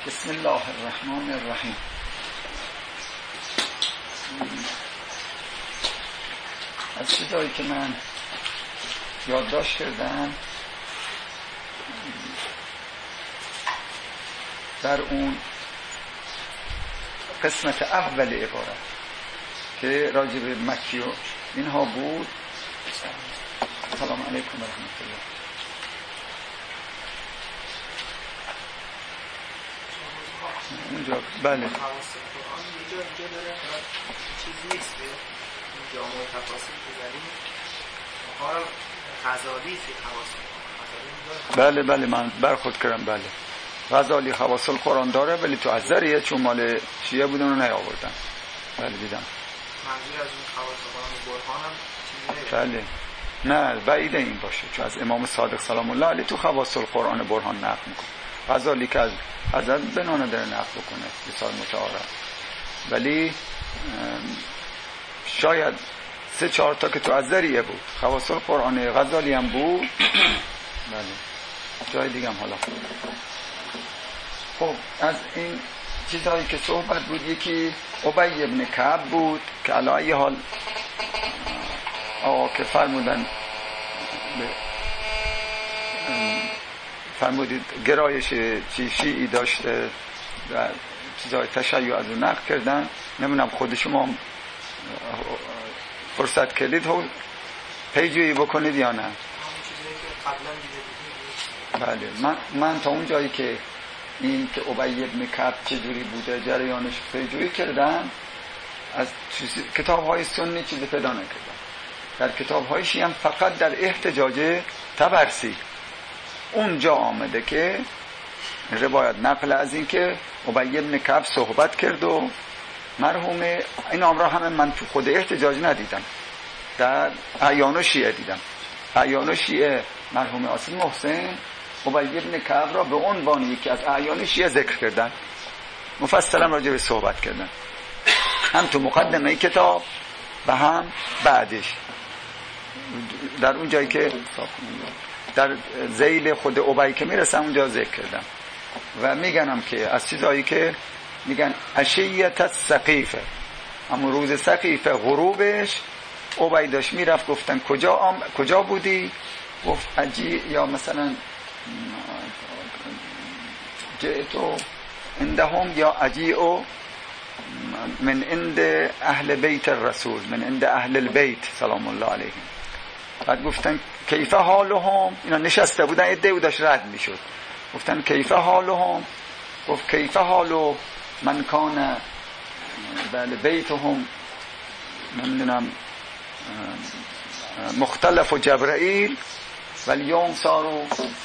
بسم الله الرحمن الرحیم. از چیزایی که من یادداشت کردم در اون قسمت اول عبارت که راجع به مکی و اینها بود. سلام علیکم و رحمت الله. اونجا بله اینجا داره چیزی نیست اینجا تفاصیل بزنیم حال غزالی فی حواس. بله من برخورد کردم. بله غزالی خواص القرآن داره ولی تو اثریه چون مال شیعه بودن و نیاوردن. بله دیدم. منظور از اون خواص القرآن برهان هم چیزی بله نه بعیده این باشه چون از امام صادق سلام الله علیه تو خواص القرآن برهان نقل میکنه. غزالی که از حضرت بنانه داره نقل بکنه مثال متعارف، ولی شاید 3-4 تا که تو از ذریعه بود. خواص القرآن غزالی هم بود. بله جای دیگه هم حالا. خب از این چیزهایی که صحبت بود یکی ابی ابن کعب بود که علی حال که فرمودید گرایش شیعی داشته و چیزهای تشیع از اون نقل کردن. نمیدونم خود شما فرصت کردید پیجویی بکنید یا نه؟ بله من تا اون جایی که این که ابی ابن کعب چجوری بوده جریانش پیجویی کردم از کتاب‌های سنی چیزی پیدا نکردم. در کتاب‌های شیعه هم فقط در احتجاج طبرسی اونجا آمده که روایت نقل از این که ابی ابن کعب صحبت کرد و مرحوم این امر همه من تو خود احتجاج ندیدم، در اعیان شیعه دیدم. اعیان شیعه مرحوم عاصم محسن ابی ابن کعب را به عنوان یکی از اعیان شیعه ذکر کردن، مفصلا راجع به صحبت کردن، هم تو مقدمه کتاب و هم بعدش در اون جایی که در ذیل خود ابی که میرسم اونجا ذکر کردم. و میگنم که از چیزایی که میگن عشیت السقیفه، همون روز سقیفه غروبش ابی داشت میرفت، گفتن کجا بودی؟ گفت اجی یا مثلا جئتو عندهم یا اجیئو من عند اهل بیت الرسول، من عند اهل البیت سلام الله علیهم. بعد گفتن کیف حالهم، اینا نشسته بودن عده و داشت رد میشد، گفتن کیف حالهم؟ گفت کیف حالو من کان بله بیتهم نمیدونم مختلف و جبرائیل ولیوم سارو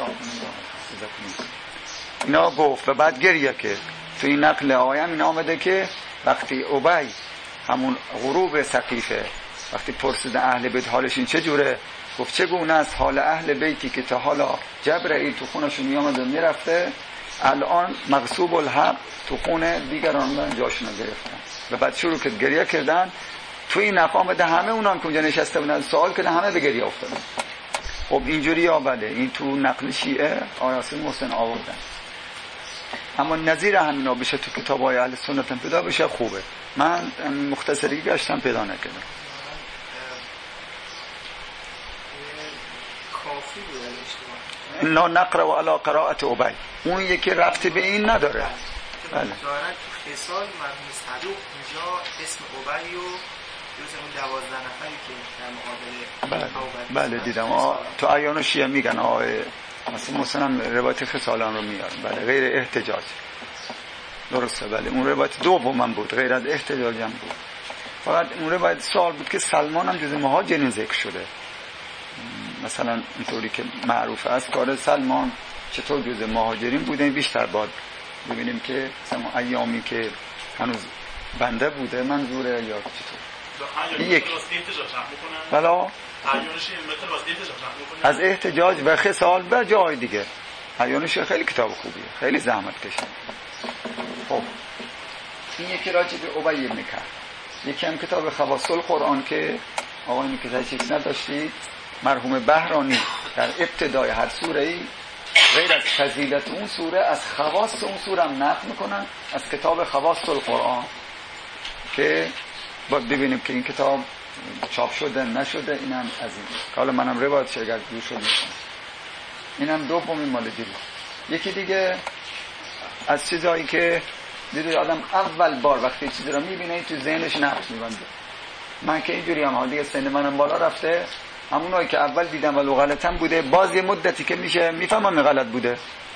اینا گفت. و بعد گریه که تو این نقل آیه این آمده که وقتی ابی همون غروب سقیفه وقتی پرسید اهل بیت حالش این چه جوره، گفت چگونه است حال اهل بیتی که تا حالا جبرائیل تو خونشون میامد و میرفته، الان مغصوب الحق تو خونه دیگران من جاشون گرفتن. و بعد شروع کرد گریه کردن. تو این نقل آمده همه اونان که اونجا نشسته بودن سوال کردن، همه به گریه افتادن. خب اینجوری یا بله این تو نقل شیعه عاصم محسن آوردن، اما نظیر همینا بشه تو کتاب‌های اهل سنت هم پیدا بشه خوبه. من مختصری گشتم پیدا نکردم. کافی بود اشتباه. اینا نقرأ علی قراءت ابی، اون یکی ربطی به این نداره. بله. دارد تو خصال مرحوم صدوق اینجا اسم ابی و جز اون 12 نفری که در مقابل بله دیدم. تو اعیان شیعه میگن مثلا مسلم روایت خصالان رو میارن. بله غیر احتجاج درسته. بله اون روایت دوم بود غیر از احتجاج هم بود. فقط اون روایت سوال بود که سلمان هم جز مهاجرین ذکر شده، مثلا اینطوری که معروف است کار سلمان چطور جز مهاجرین بوده. بیشتر باید ببینیم که مثلا ایامی که هنوز بنده بوده منظوره یا چطور یک بلا از احتجاج و خصال به جای دیگه. اعیانش خیلی کتاب خوبیه، خیلی زحمت کشید. خب این یکی راجع به ابی ابن کعب. یکی هم کتاب خواص القرآن که آقایون که تشریف نداشتید مرحوم بهرانی در ابتدای هر سوره‌ای غیر از فضیلت اون سوره از خواص اون سوره هم نقل میکنن از کتاب خواص القرآن که ببینیم که این کتاب چاپ شده نشده. اینم از این که حالا منم روایتش اگر دور شد میکنم. اینم دومین مال دیگه. یکی دیگه از چیزایی که دیدی آدم اول بار وقتی چیزی رو میبینه تو ذهنش نقش میبنده. من که اینجوری هم دیگه سن منم بالا رفته، همونایی که اول دیدم ولو غلطم بوده، باز یه مدتی که میشه میفهمم غلط بوده،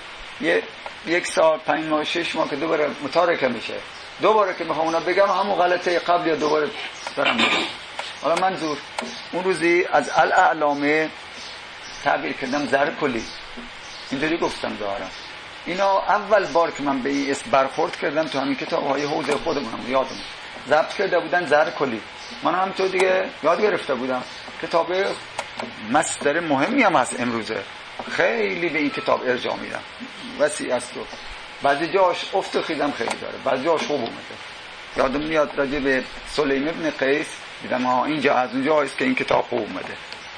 یک سال 5 ماه 6 ماه که دوباره متارکه میشه، دوباره که میخوام اونا بگم همون غلطه قبل یا دوباره برم میگم. حالا منظور اون روزی از الاعلامه تعبیر کردم زهر کلی، اینجوری گفتم دارم. اینا اول بار که من به این اسم برخورد کردم تو همین کتاب‌های حوزه خودمونم یادم ضبط کرده بودن زهر کلی، من هم تو دیگه یاد گرفته بودم. کتاب مصدر مهمی هم هست، امروزه خیلی به این کتاب ارجاع میدم، وسیع است و بعضی جاش افت و خیزم خیلی داره، بعضی جاش خوب اومده. یادم میاد راجع به سلیم ابن قیس دیدم اینجا از اونجا است که این کتاب خوب اومده.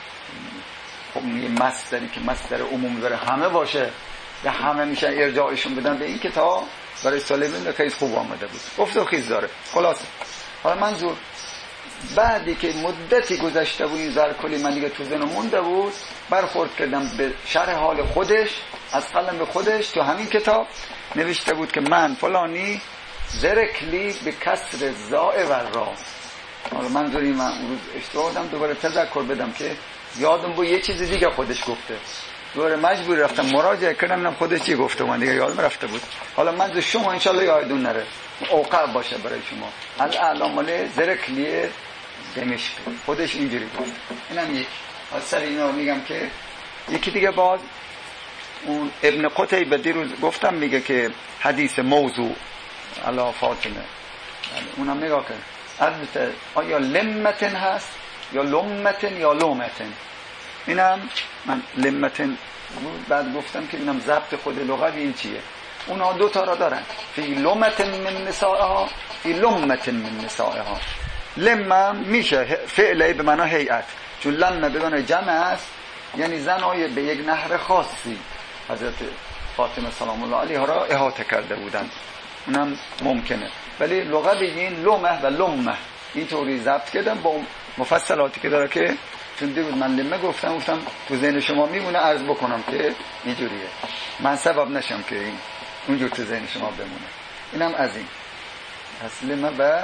خب یه مصدری که مصدر عمومی برای همه باشه یا همه میشه ارجاعشون بدن به این کتاب، برای سلیم ابن قیس خوب اومده بود، افت و خیز داره. خلاص حالا منظور بعدی که مدتی گذشته بود این زهر کلی من دیگه تو ذهنم مونده بود، برخورد کردم به شرح حال خودش از قلم به خودش. تو همین کتاب نوشته بود که من فلانی زرکلی به کسر زاء و را. حالا منظوری من اون روز اشتباه دادم، دوباره تذکر بدم که یادم بود یه چیز دیگه خودش گفته، دوباره مجبور رفتم مراجعه کردم خودش چی گفته، من دیگه یادم رفته بود. حالا منظور شما انشالله یادتون نره، اوقع باشه برای شما. الاعلام مال زرکلی دمشق خودش اینجوری گفت. اینم یک. سر اینا میگم که یکی دیگه باز اون ابن قتیبه دیروز گفتم میگه که حدیث موضوع علی فاطمه، اونم نگاه کن البته آیا لمتن هست یا لمتن یا لومتن. اینم من لمتن بعد گفتم که اینم ضبط خود لغوی این چیه. اونا دو تا را دارن، فی لمتن من نسائها فی لمتن من نسائها. لمه میشه فعله به معنی هیئت، چون لمه به معنی جمع است، یعنی زنای به یک نهر خاصی حضرت فاطمه سلام الله علیها را احاطه کرده بودند، اونم ممکنه. ولی لغت بگین لمه و لمه اینطوری ضبط کردم با مفصلاتی که داره که چون دیروز من لمه گفتم تو ذهن شما میمونه، عرض بکنم که اینجوریه، من سبب نشم که این اونجور تو ذهن شما بمونه. اینم از این پس لمه. و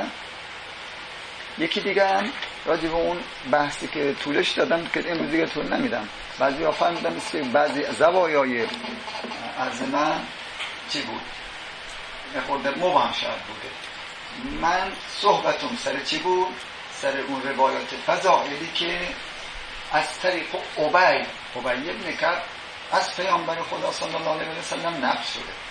یکی دیگه هم راجع به اون بحثی که طولش دادم که امروز دیگه طول نمیدم، بعضی ها فهمیدن است که بعضی زوایای عرض من چی بود خورده مبهم شاید بوده. من صحبتم سر چی بود؟ سر اون روایات فضائلی که از طریق ابی ابن کعب از پیامبر خدا صلی الله علیه و سلم نقل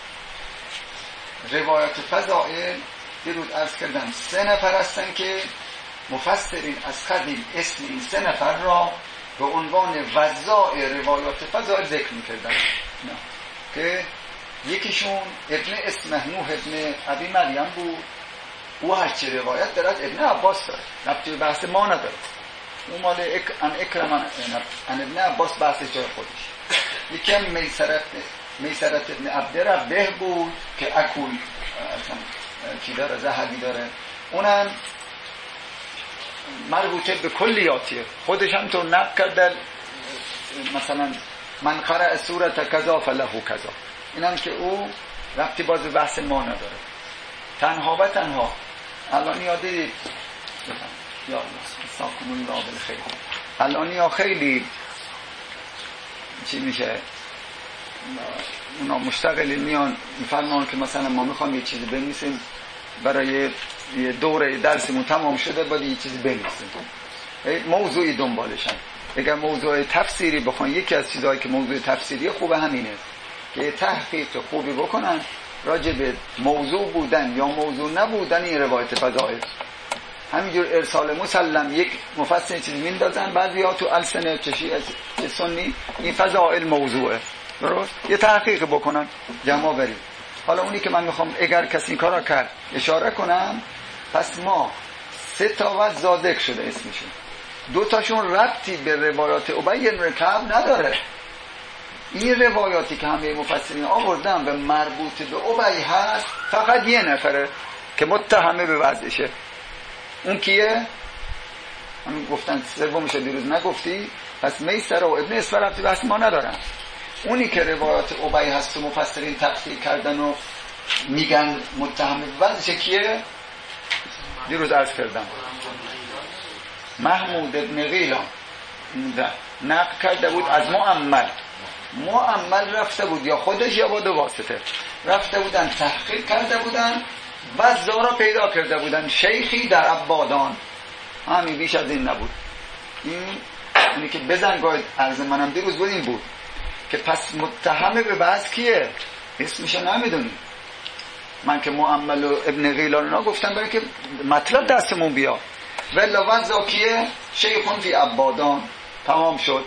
شده. روایات فضائل دیروز عرض کردم 3 نفر هستن که مفسرین از قدیم اسم این 3 نفر را به عنوان وضاع روایات فضائل ذکر می‌کردن که یکیشون ابن اسمه نوح ابن ابی مریم بود، او هرچی روایت دارد ابن عباس داره، ربطی به بحث ما نداره، اون مال اکرم ان ابن عباس بحثش جای خودش. یکم میسرت ابن عبد ربه بود که اکول چی داره ذهبی داره، اونم مربوطه به کلیاتیه، خودش هم تو نقل کرده مثلا من قرأ سورة کذا فله کذا، اینم که او ربطی باز بحث ما نداره. تنها و تنها الان یادید یا ساکم الله بالخیر، الان یا خیلی چی میشه اونا مشتغلی میان میفرمان که مثلا ما میخوام یه چیزی بنویسیم برای یه دوره درسمون تمام شده باید یه چیزی بنویسیم، موضوعی دنبالشن. اگر موضوع تفسیری بخوان، یکی از چیزهایی که موضوع تفسیری خوبه همینه که تحقیق خوبی بکنن راجع به موضوع بودن یا موضوع نبودن این روایت فضائل. همینجور ارسال مسلم یک مفسر چیزی میندازن، بعضیا تو السنه چه سنی این فضائل موضوعه، درست یه تحقیق بکنن جمع بری. حالا اونی که من میخوام اگر کسی این کارا کرد اشاره کنم، پس ما 3 تا وجه ذکر شده اسمشون، 2 تاشون ربطی به روایات ابی بن کعب نداره، این روایاتی که همه مفسرین آوردن و مربوط به ابی هست فقط یه نفره که متهمه به وضعشه. اون کیه؟ همین گفتن سومش دیروز نگفتی، پس میسره و ابن اسفر ربطی بحث ما ندارن. اونی که روایات ابی هست و مفسرین تفسیر کردن و میگن متهمه به وضعشه کیه؟ دیروز عرض کردم محمود ابن غیلان نقل کرده بود از معمل رفته بود یا خودش یا با دو واسطه رفته بودن تحقیق کرده بودن و زارا پیدا کرده بودن شیخی در عبادان، همین بیش از این نبود. اینی که بزنگاهید عرض منم دیروز بود این بود که پس متهمه به بعض کیه؟ اسمشو نمیدونی. من که معمل و ابن غیلان نا گفتم برای که مطلب دستمون بیا. ولا وضع کیه؟ شیخون فی عبادان. تمام شد.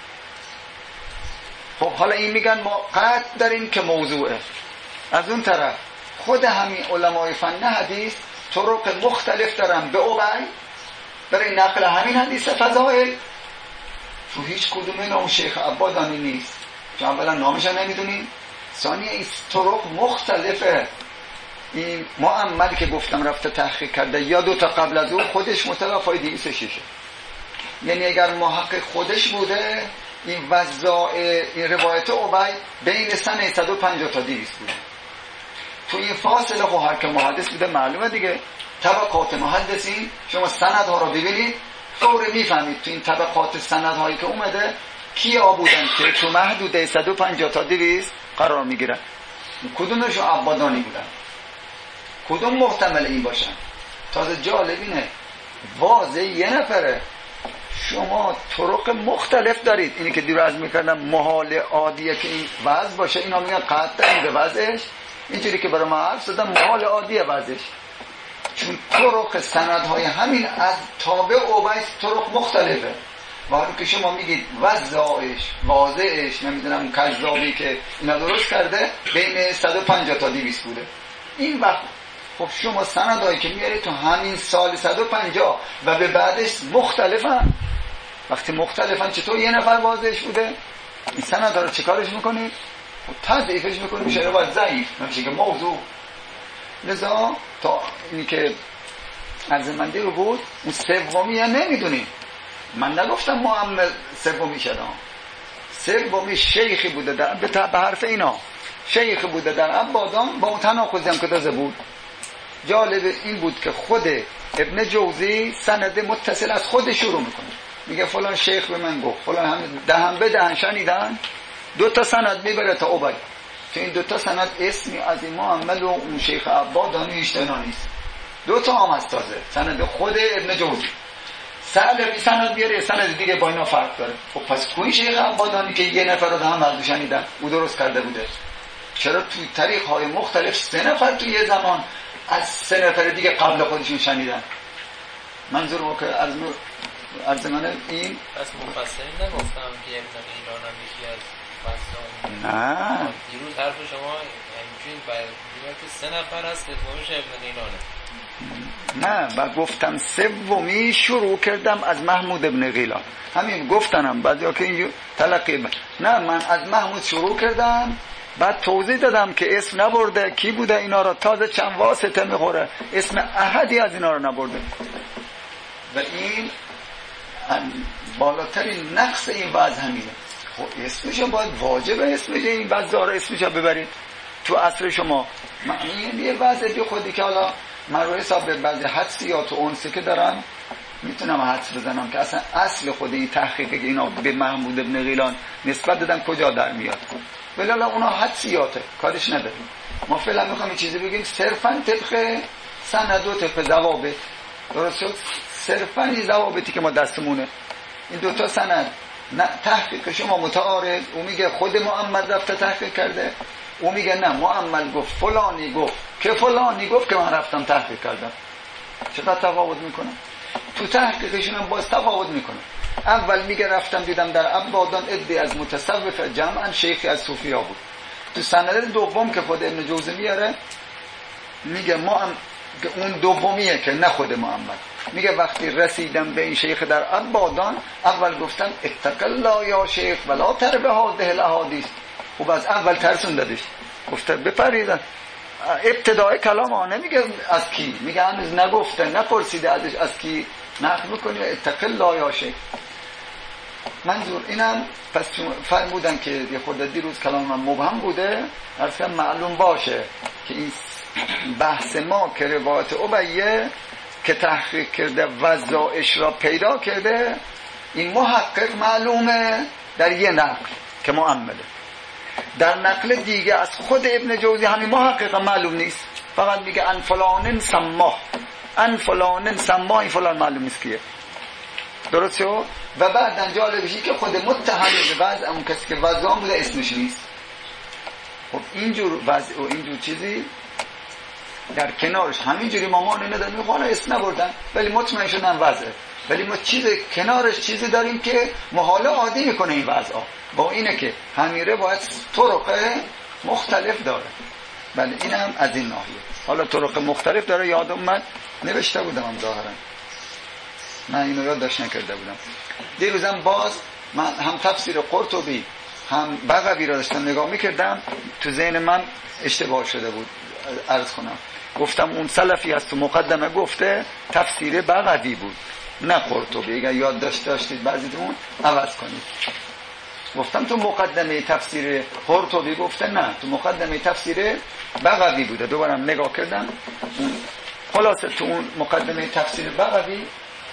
خب حالا این میگن ما قطع داریم که موضوعه. از اون طرف خود همین علمای فن حدیث طرق مختلف دارن به ابی برای نقل همین حدیث فضائل. تو هیچ کدوم نام شیخ عبادانی نیست، چون اولا نامش هم نمیدونیم، ثانیه این طرق مختلفه. این معمل که گفتم رفته تحقیق کرده یا دو تا قبل از او خودش متوفای 206، یعنی اگر محقق خودش بوده این وضع این روایت ابی بین سن 150 تا 200 بوده. تو این فاصله خب هر که محدث بوده معلومه دیگه. طبقات محدثین شما سندها رو ببینید فوری میفهمید تو این طبقات سندهایی که اومده کیا بودن که تو محدوده 150 تا 200 قرار میگیرن، کدومشون عبادانی بودن، کدوم محتمل این باشن. تازه جالب اینه واضح یه نفره شما طرق مختلف دارید. اینی که دیروز میکردم محال عادیه که این وضع باشه، اینا میگن قطع این به وضعش، اینجوری که برای ما حرف زدم محال عادیه وضعش، چون طرق سندهای همین از تابع اوبیس طرق مختلفه. و حالا که شما میگید وضعش واضحش نمیدونم کذابی که اینا درست کرده بین 150 تا 200 بوده. این وقت خب شما سندهایی که میارید تو همین سال 150 و به بعدش مختلفن. وقتی مختلفن چطور یه نفر واضحش بوده؟ این سندها رو چیکارش میکنید؟ تضعیفش میکنید میشه روایت ضعیف، نمیشه که موضوع. لذا تا اینی که عرضمندی رو بود اون سومی یا نمیدونید. من نگفتم معمل سومی شدم، سومی شیخی بوده در به حرف اینا شیخی بوده در عبادان با اون تناقضی هم که تازه بود. جالب این بود که خود ابن جوزی سند متصل از خود شروع میکنه، میگه فلان شیخ به من گفت، فلان هم دهن به دهن شنیدن، 2 تا سند میبره تا ابی. تو این 2 تا سند اسمی از این معمل و اون شیخ عبادانی اشتنا نیست، 2 تا هم هست تازه سند خود ابن جوزی. سند سند بیاره سند دیگه با اینا فرق داره. خب پس کوی شیخ عبادانی که یه نفر رو هم از شنیدن او درست کرده بوده، چرا توی طریق های مختلف 3 نفر توی یه زمان از 3 نفر دیگه قبل خودشون شنیدن؟ منظور ما که از من این پس مفسرین نگفتم که ابن غیلان هم یکی از واسطان. نه دیروز حرف شما همچنین باید که 3 نفر هست سومیش ابن غیلانه. نه و گفتم سومی شروع کردم از محمود ابن غیلان، همین گفتنم بعد که اینجور تلقی نه من از محمود شروع کردم، بعد توضیح دادم که اسم نبرده کی بوده اینا را، تازه چند واسطه میخوره اسم احدی از اینا را نبرده. و این بالاترین نقص این وضع همینه. خب اسمش باید واجبه اسمش این وضع را اسمش ببرید تو اصل شما. معنی یه وضع بی خودی که حالا من رو حساب به بعضی حدسیات و اونسی که دارم میتونم حدس بزنم که اصلا اصل خود این تحقیقی که اینا به محمود ابن غیلان نسبت دادن کجا در میاد. ولی اونا حدسیاته کارش نداریم. ما فعلا میخوام این چیزی بگیم صرفا طبق سند و طبق ضوابط. درست شد؟ صرفا این ضوابطی که ما دستمونه این 2 تا سند نه تحقیق شما متعارض، او میگه خود معمل رفته تحقیق کرده، او میگه نه معمل گفت فلانی گفت که فلانی گفت که من رفتم تحقیق کردم. چقدر تفاوت میکنه تو تحقیقشون هم باز تفاوت میکنه. اول میگه رفتم دیدم در عبادان عده از متصوف جمعا شیخی از صوفیا بود. تو سند دوم که خود ابن جوزی میاره میگه اون دومیه که نه خود معمل میگه وقتی رسیدم به این شیخ در عبادان اول گفتم اتق الله یا شیخ ولا تربه هذه الاحادیث. خب از اول ترسون دادش، گفته بپریدن. ابتدای کلام ها نمیگه از کی، میگه هنوز نگفته نپرسیده ازش از کی نقل میکنی اتق الله یا شیخ. منظور اینم پس فرمودن که یه خورده دیروز کلام من مبهم بوده، اصلا معلوم باشه که این بحث ما که روایت ابیه که تحقیق کرده وضائش را پیدا کرده، این محقق معلومه در یه نقل که مؤمله، در نقل دیگه از خود ابن جوزی همین محقق معلوم نیست، فقط میگه ان فلان سماه، ان فلان سماه، این فلان معلوم نیست کیه. درست شو؟ و بعد جالبشی که خود متهم به وضع اون کسی که وضعان بوده اسمش نیست. خب اینجور وضع و اینجور چیزی در کنارش همینجوری مامان اینه داریم میخوانه اسم نبردن ولی مطمئن شدن وضعه، ولی ما کنارش چیزی داریم که محاله عادی میکنه این وضعا، با اینه که همیره باید طرق مختلف داره. بله اینم از این ناحیه. حالا طرق مختلف داره، یادم من نوشته بودم هم ظاهرا، من اینو یاد داشت نکرده بودم. دیروزم باز من هم تفسیر قرطبی هم بغوی را داشتم نگاه میکردم، تو ذهن من اشتباه شده بود. عرض کنم گفتم اون سلفی از تو مقدمه گفته تفسیر بغوی بود نه قرطبی، اگر یاد داشتید بعضیتون عوض کنید. گفتم تو مقدمه تفسیر قرطبی گفته نه، تو مقدمه تفسیر بغوی بوده. دوبارم نگاه کردم، خلاصه تو اون مقدمه تفسیر بغوی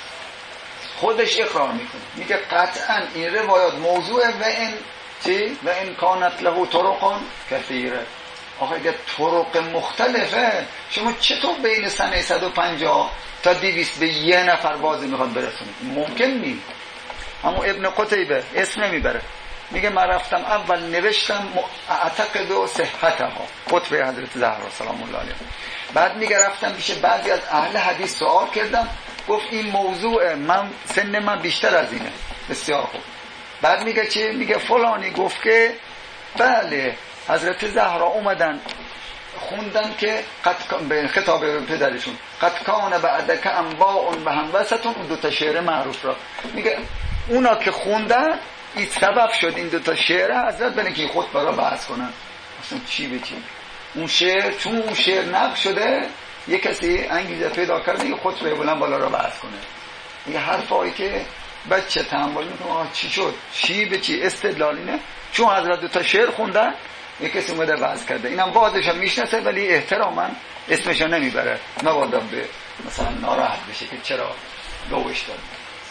خودش اقرار میکنه، میگه قطعا این روایات موضوعه و این چی؟ و این کانت له طرقان کثیره. آخه اگه طرق مختلفه شما چطور بین سنه 150 تا 200 به یه نفر بازی میخواد برسونید؟ ممکن نیست. اما ابن قتیبه اسم نمیبره، میگه من رفتم اول نوشتم اعتقد و صحتها خطبه حضرت زهرا سلام الله علیها، بعد میگه رفتم پیش بعضی از اهل حدیث سوال کردم، گفت این موضوع من سن من بیشتر از اینه. بسیار خوب. بعد میگه چی؟ میگه فلانی گفت که بله حضرت زهرا اومدن خوندن که به خطاب پدرشون قد کان بعدک انباء به هم وسطون، اون دوتا شعر معروف را میگه اونا که خوندن این سبب شد این دوتا شعر حضرت برای که خود برای بحث کنن اصلا چی به چی. اون شعر چون اون شعر نقل شده یک کسی انگیزه پیدا کرده یه خطبه بلند بالا را بحث کنه. یه حرفایی که بچه تحمل میکنه چی شد چی به چی استدلالی نه، چون حضرت دوتا شعر خوندن یک کسی اومده بحث کرده. اینم بعدش هم میشناسه ولی احتراما اسمشو نمیبره، مبادا به مثلا ناراحت بشه که چرا لوش داد.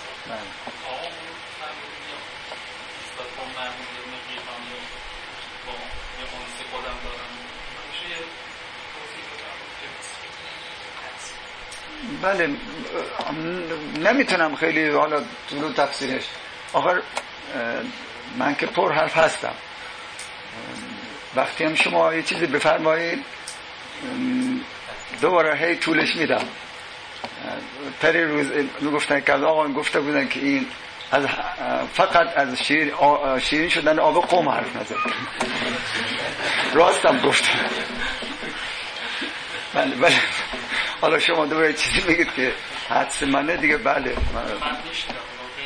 بله نمیتونم خیلی حالا طول تفسیرش، آخر من که پر حرف هستم، وقتی هم شما یه چیزی بفرمایید دوباره هی طولش میدم. پری روز میگفتن که آقا گفته بودن که این از فقط از شیرین شدن آب قوم حرف نزد. راستم گفتم. بله حالا شما دوباره چیزی بگید که حدث منه دیگه. بله من نیشتم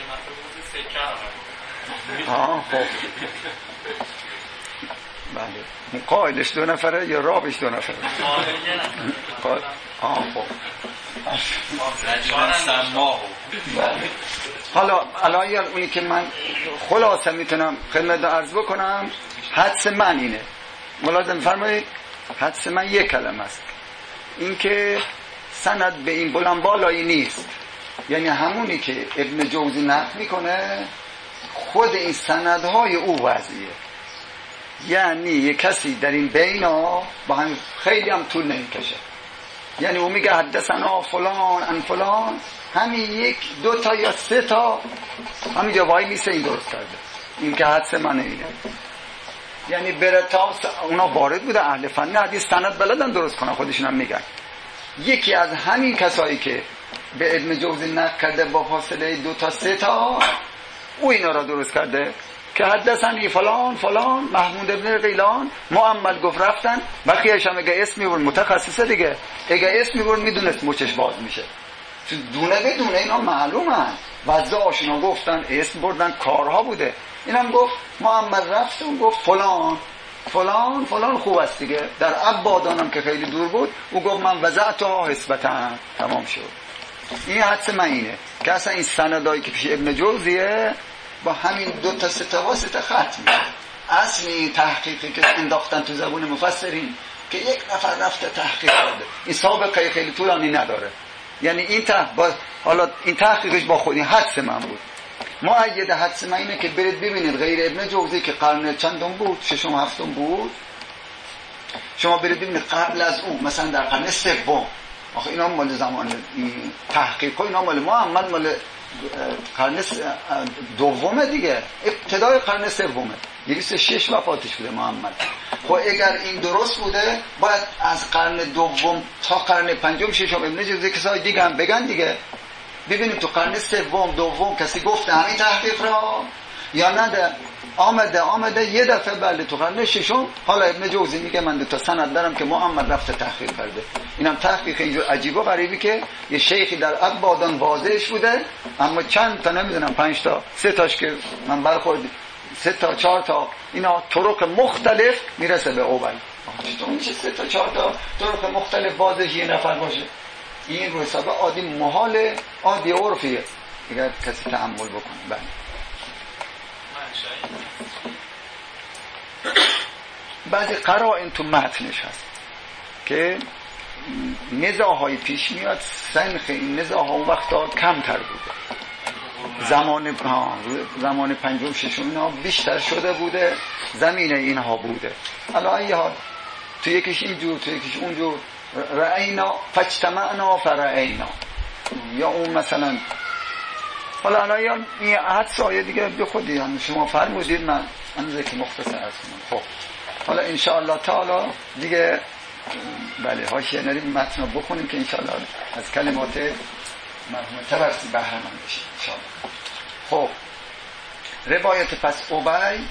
خب بله قائدش 2 نفره یا رابش 2 نفره؟ خب حالا الان اونی که من خلاصه میتونم خدمت عرض بکنم، حدث من اینه، ملاحظه می‌فرمایید حدث من یک کلمه است، این که سند به این بلند بالایی نیست، یعنی همونی که ابن جوزی نقل میکنه خود این سندهای او وضعیه، یعنی یک کسی در این بینا با هم خیلی هم طول نمیکشه، یعنی او میگه حدثنا فلان ان فلان، همین 1 2 یا 3 همین جوایی میسه این درست کرده، این که حدث منه اینه. یعنی بره تا اونا وارد بوده اهل فن حدیث سند بلدن درست کنن، خودشون هم میگن یکی از همین کسایی که به ابن جوزی نقل کرده با فاصله 2 تا 3 او اینا را درست کرده که حدثنی فلان فلان محمود ابن غیلان معمل گفت رفتن، بقیه‌اش هم اگه اسم میبرد متخصصه دیگه، اگه اسم میبرد میدونست موچش باز میشه، تو دونه به دونه اینا معلومن، وضعش اینا گفتن، اسم بردن، کارها بوده. اینم گفت محمد رفت و گفت فلان فلان فلان خوب است دیگه. در عبادانم که خیلی دور بود او گفت من وضعتها حسبتا، تمام شد. این حدس من اینه که اصلا این سندایی که پیش ابن جوزیه با همین 2 تا 3 تا واسطه ختم میشه. اصلی تحقیقی که انداختن تو زبون مفسرین که یک نفر رفته تحقیق کرده، این سابقه خیلی طولانی نداره. یعنی این حالا این تحقیقش با خودی حدس من بود. مؤید حدس من اینه که برید ببینید غیر ابن جوزی که قرن چندم بود، 6م 7م بود، شما برید ببینید قبل از اون مثلا در قرن 3، آخه اینا مال زمان تحقیق ها، اینا مال محمد مال قرن 2 دیگه، ابتدای قرن 3، 206 وفاتش بوده محمد. خب اگر این درست بوده باید از قرن 2 تا قرن 5 6 ابن جوزی کسای دیگه هم بگن دیگه. ببینیم تو قرن 3 2 کسی گفته همین تحقیق را یا نه؟ آمده یه دفعه بله تو قرن 6. حالا ابن جوزی میگه من 2 تا سند دارم که محمد رفته تحقیق کرده. اینم تحقیق اینجور عجیب و غریبی که یه شیخی در عبادان واضحش بوده، اما چند تا نمیدونم 5 تا 3 تاش که من برخورد 3 تا 4 تا اینا طرق مختلف میرسه به اوبل. چطور میشه 3 تا 4 تا طرق مختلف واضح یه نفر باشه؟ این رو حساب عادی محال، عادی عرفیه اگر کسی تأمل بکنه. بله بعضی قرائن تو متنش هست که نزاع‌های پیش میاد، سنخ این نزاع‌ها اون وقتا کمتر بوده، زمان 5 6 اینا بیشتر شده بوده، زمینه اینها بوده. حالا ای حال تو یکیش اینجور تو یکیش اونجور، رأینا فاجتمعنا فرأینا، یا اون مثلا حالا الان این حدس آیه دیگه به خودی هم شما فرمودید، من ذکر مختصر از کنم. خب حالا ان شاء الله تعالی دیگه بله حاشیه نریم متن رو بخونیم که ان شاء الله از کلمات مرحوم طبرسی بهره مند بشیم ان شاء الله. خب روایت پس ابی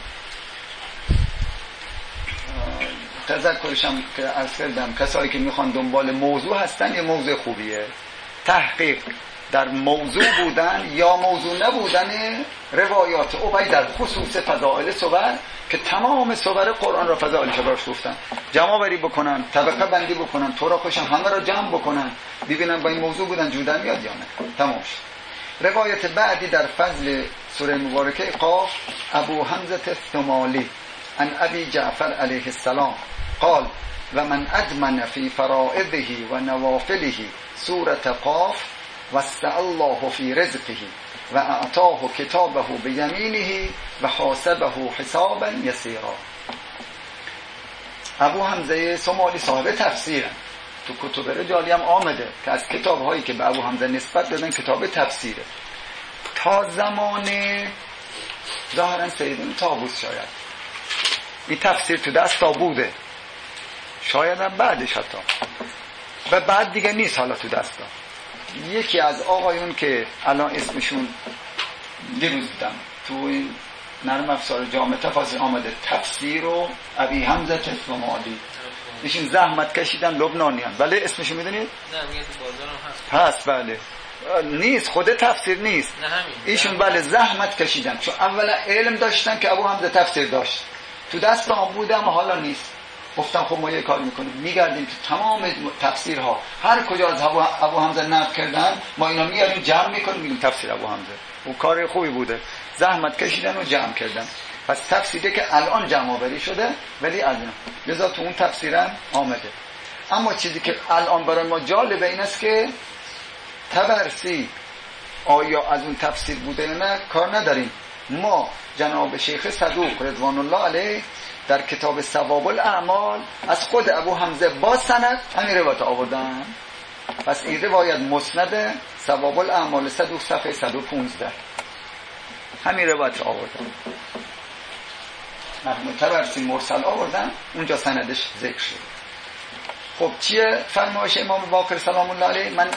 تذکرشم که عرض کردم کسایی که میخوان دنبال موضوع هستن یه موضوع خوبیه، تحقیق در موضوع بودن یا موضوع نبودن روایات ابی در خصوص فضائل صور که تمام صور قرآن را فضائلش براش گفتن، جمع بری بکنن، طبقه بندی بکنن، طرقشون همه را جمع بکنن، ببینن با این موضوع بودن جدا میاد یا نه. تمام شد. روایت بعدی در فضل سوره مبارکه قاف، ابو حمزه الثمالی عن ابی جعفر علیه السلام قال و من ادمن فی فرائضه و نوافله سوره قاف وسع الله فی رزقه و اعطاه کتابه بیمینه و حاسبه حسابا یسیرا. ابو حمزه ثمالی صاحب تفسیرن، تو کتب رجالی هم آمده که از کتاب هایی که به ابو حمزه نسبت دادن کتاب تفسیره. تا زمان ظاهرا سیدون طاووس شاید این تفسیر تو دستا بوده، شاید هم بعدش حتی، و بعد دیگه نیست حالا تو دستا. یکی از آقایون که الان اسمشون دیروز دیدم تو این نرم افزار جامعه تفاسیر آمده، تفسیر و ابی حمزه الثمالی، ایشون زحمت کشیدن، لبنانیان. بله اسمشو میدونید؟ نه میگه تو بازارم هست. بله نیست، خود تفسیر نیست ایشون. بله زحمت کشیدن، چون اولا علم داشتن که ابو حمزه تفسیر داشت، تو دست هم بود اما حالا نیست. گفتم خب ما یه کار میکنیم، میگردیم تو تمام تفسیرها هر کجا از ابو حمزه نقل کردن ما اینا میاریم جمع میکنیم میگیم تفسیر ابو حمزه. اون کار خوبی بوده، زحمت کشیدن و جمع کردن. پس تفسیری که الان جمع آوری شده ولی از اینا لذا تو اون تفسیرم آمده. اما چیزی که الان برای ما جالبه این است که طبرسی آیا از اون تفسیر بوده یا نه کار نداریم. ما جناب شیخ صدوق رضوان الله علیه در کتاب ثواب الاعمال از خود ابو حمزه با سند همین روایت آوردن. پس این روایت مسند ثواب الاعمال صدوق صفحه 115 همین روایت آوردن. مرحوم طبرسی مرسل آوردن، اونجا سندش ذکر شد. خب چیه فرمایش امام باقر سلام الله علیه؟ من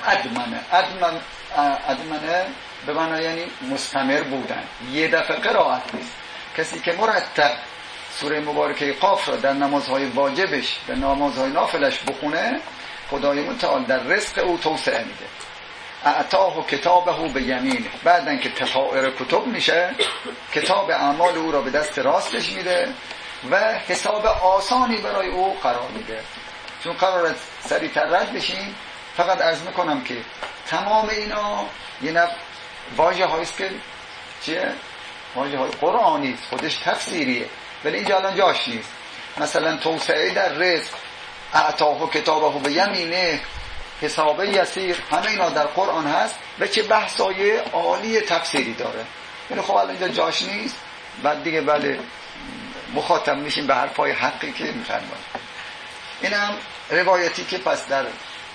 ادمنه به معنی یعنی مستمر بودن، یه دفعه قرائت نیست. کسی که مرتب سوره مبارکه قاف را در نمازهای واجبش در نمازهای نافلش بخونه، خدای متعال در رزق او توسعه میده. اعطاه کتابه به یمینه، بعدن که تطائر کتب میشه کتاب اعمال او را به دست راستش میده و حساب آسانی برای او قرار میده. چون قرار سریعتر رد بشیم، فقط عرض میکنم که تمام اینا یه واژه هاییست که چیه؟ واژه های قرآنی است، خودش تفسیریه، ولی اینجا الان جاش نیست. مثلا توسعه در رزق، اعطاه کتابه به یمینه، حساب یسیر، همه اینا در قرآن هست و چه بحثای عالی تفسیری داره. یعنی خب الان اینجا جاش نیست، بعد دیگه بله مخاطب میشیم به حرفای حقی که میفرمایند. این هم روایتی که پس در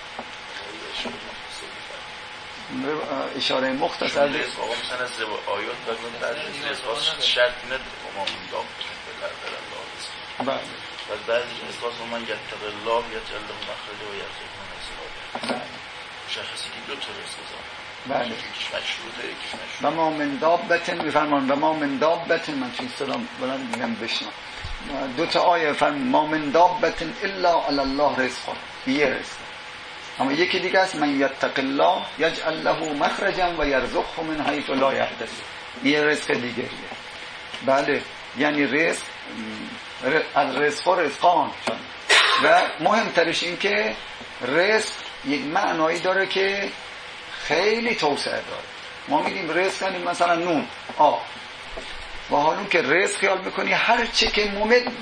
اشاره مختصر مثلا از آیات بگوید در رزق شرط ند امام دام بله و بعد اساس من یتق الله یجعل له مخرجا و یرزقه من حیث لا یحتسب. مشخصی که دو تا رزق بله یکیش مشروطه یکیش مشروط. و ما من دابت میفرمان و ما من دابت، من چون سلام بلند میگم بشنم دو تا آیه فرمان ما من دابت الا علی الله رزقا، یه رزق. اما یکی دیگه است من یتق الله یجعل له مخرجا و یرزقه من حیث لا یحتسب، یه رزق دیگریه. بله یعنی رزق الرزق و رزقان. و مهمترش این که رزق یک معنایی داره که خیلی توسعه داره. ما میگیم رزق یعنی مثلا نون آب، و حالا که رزق خیال میکنی هر چی که ممد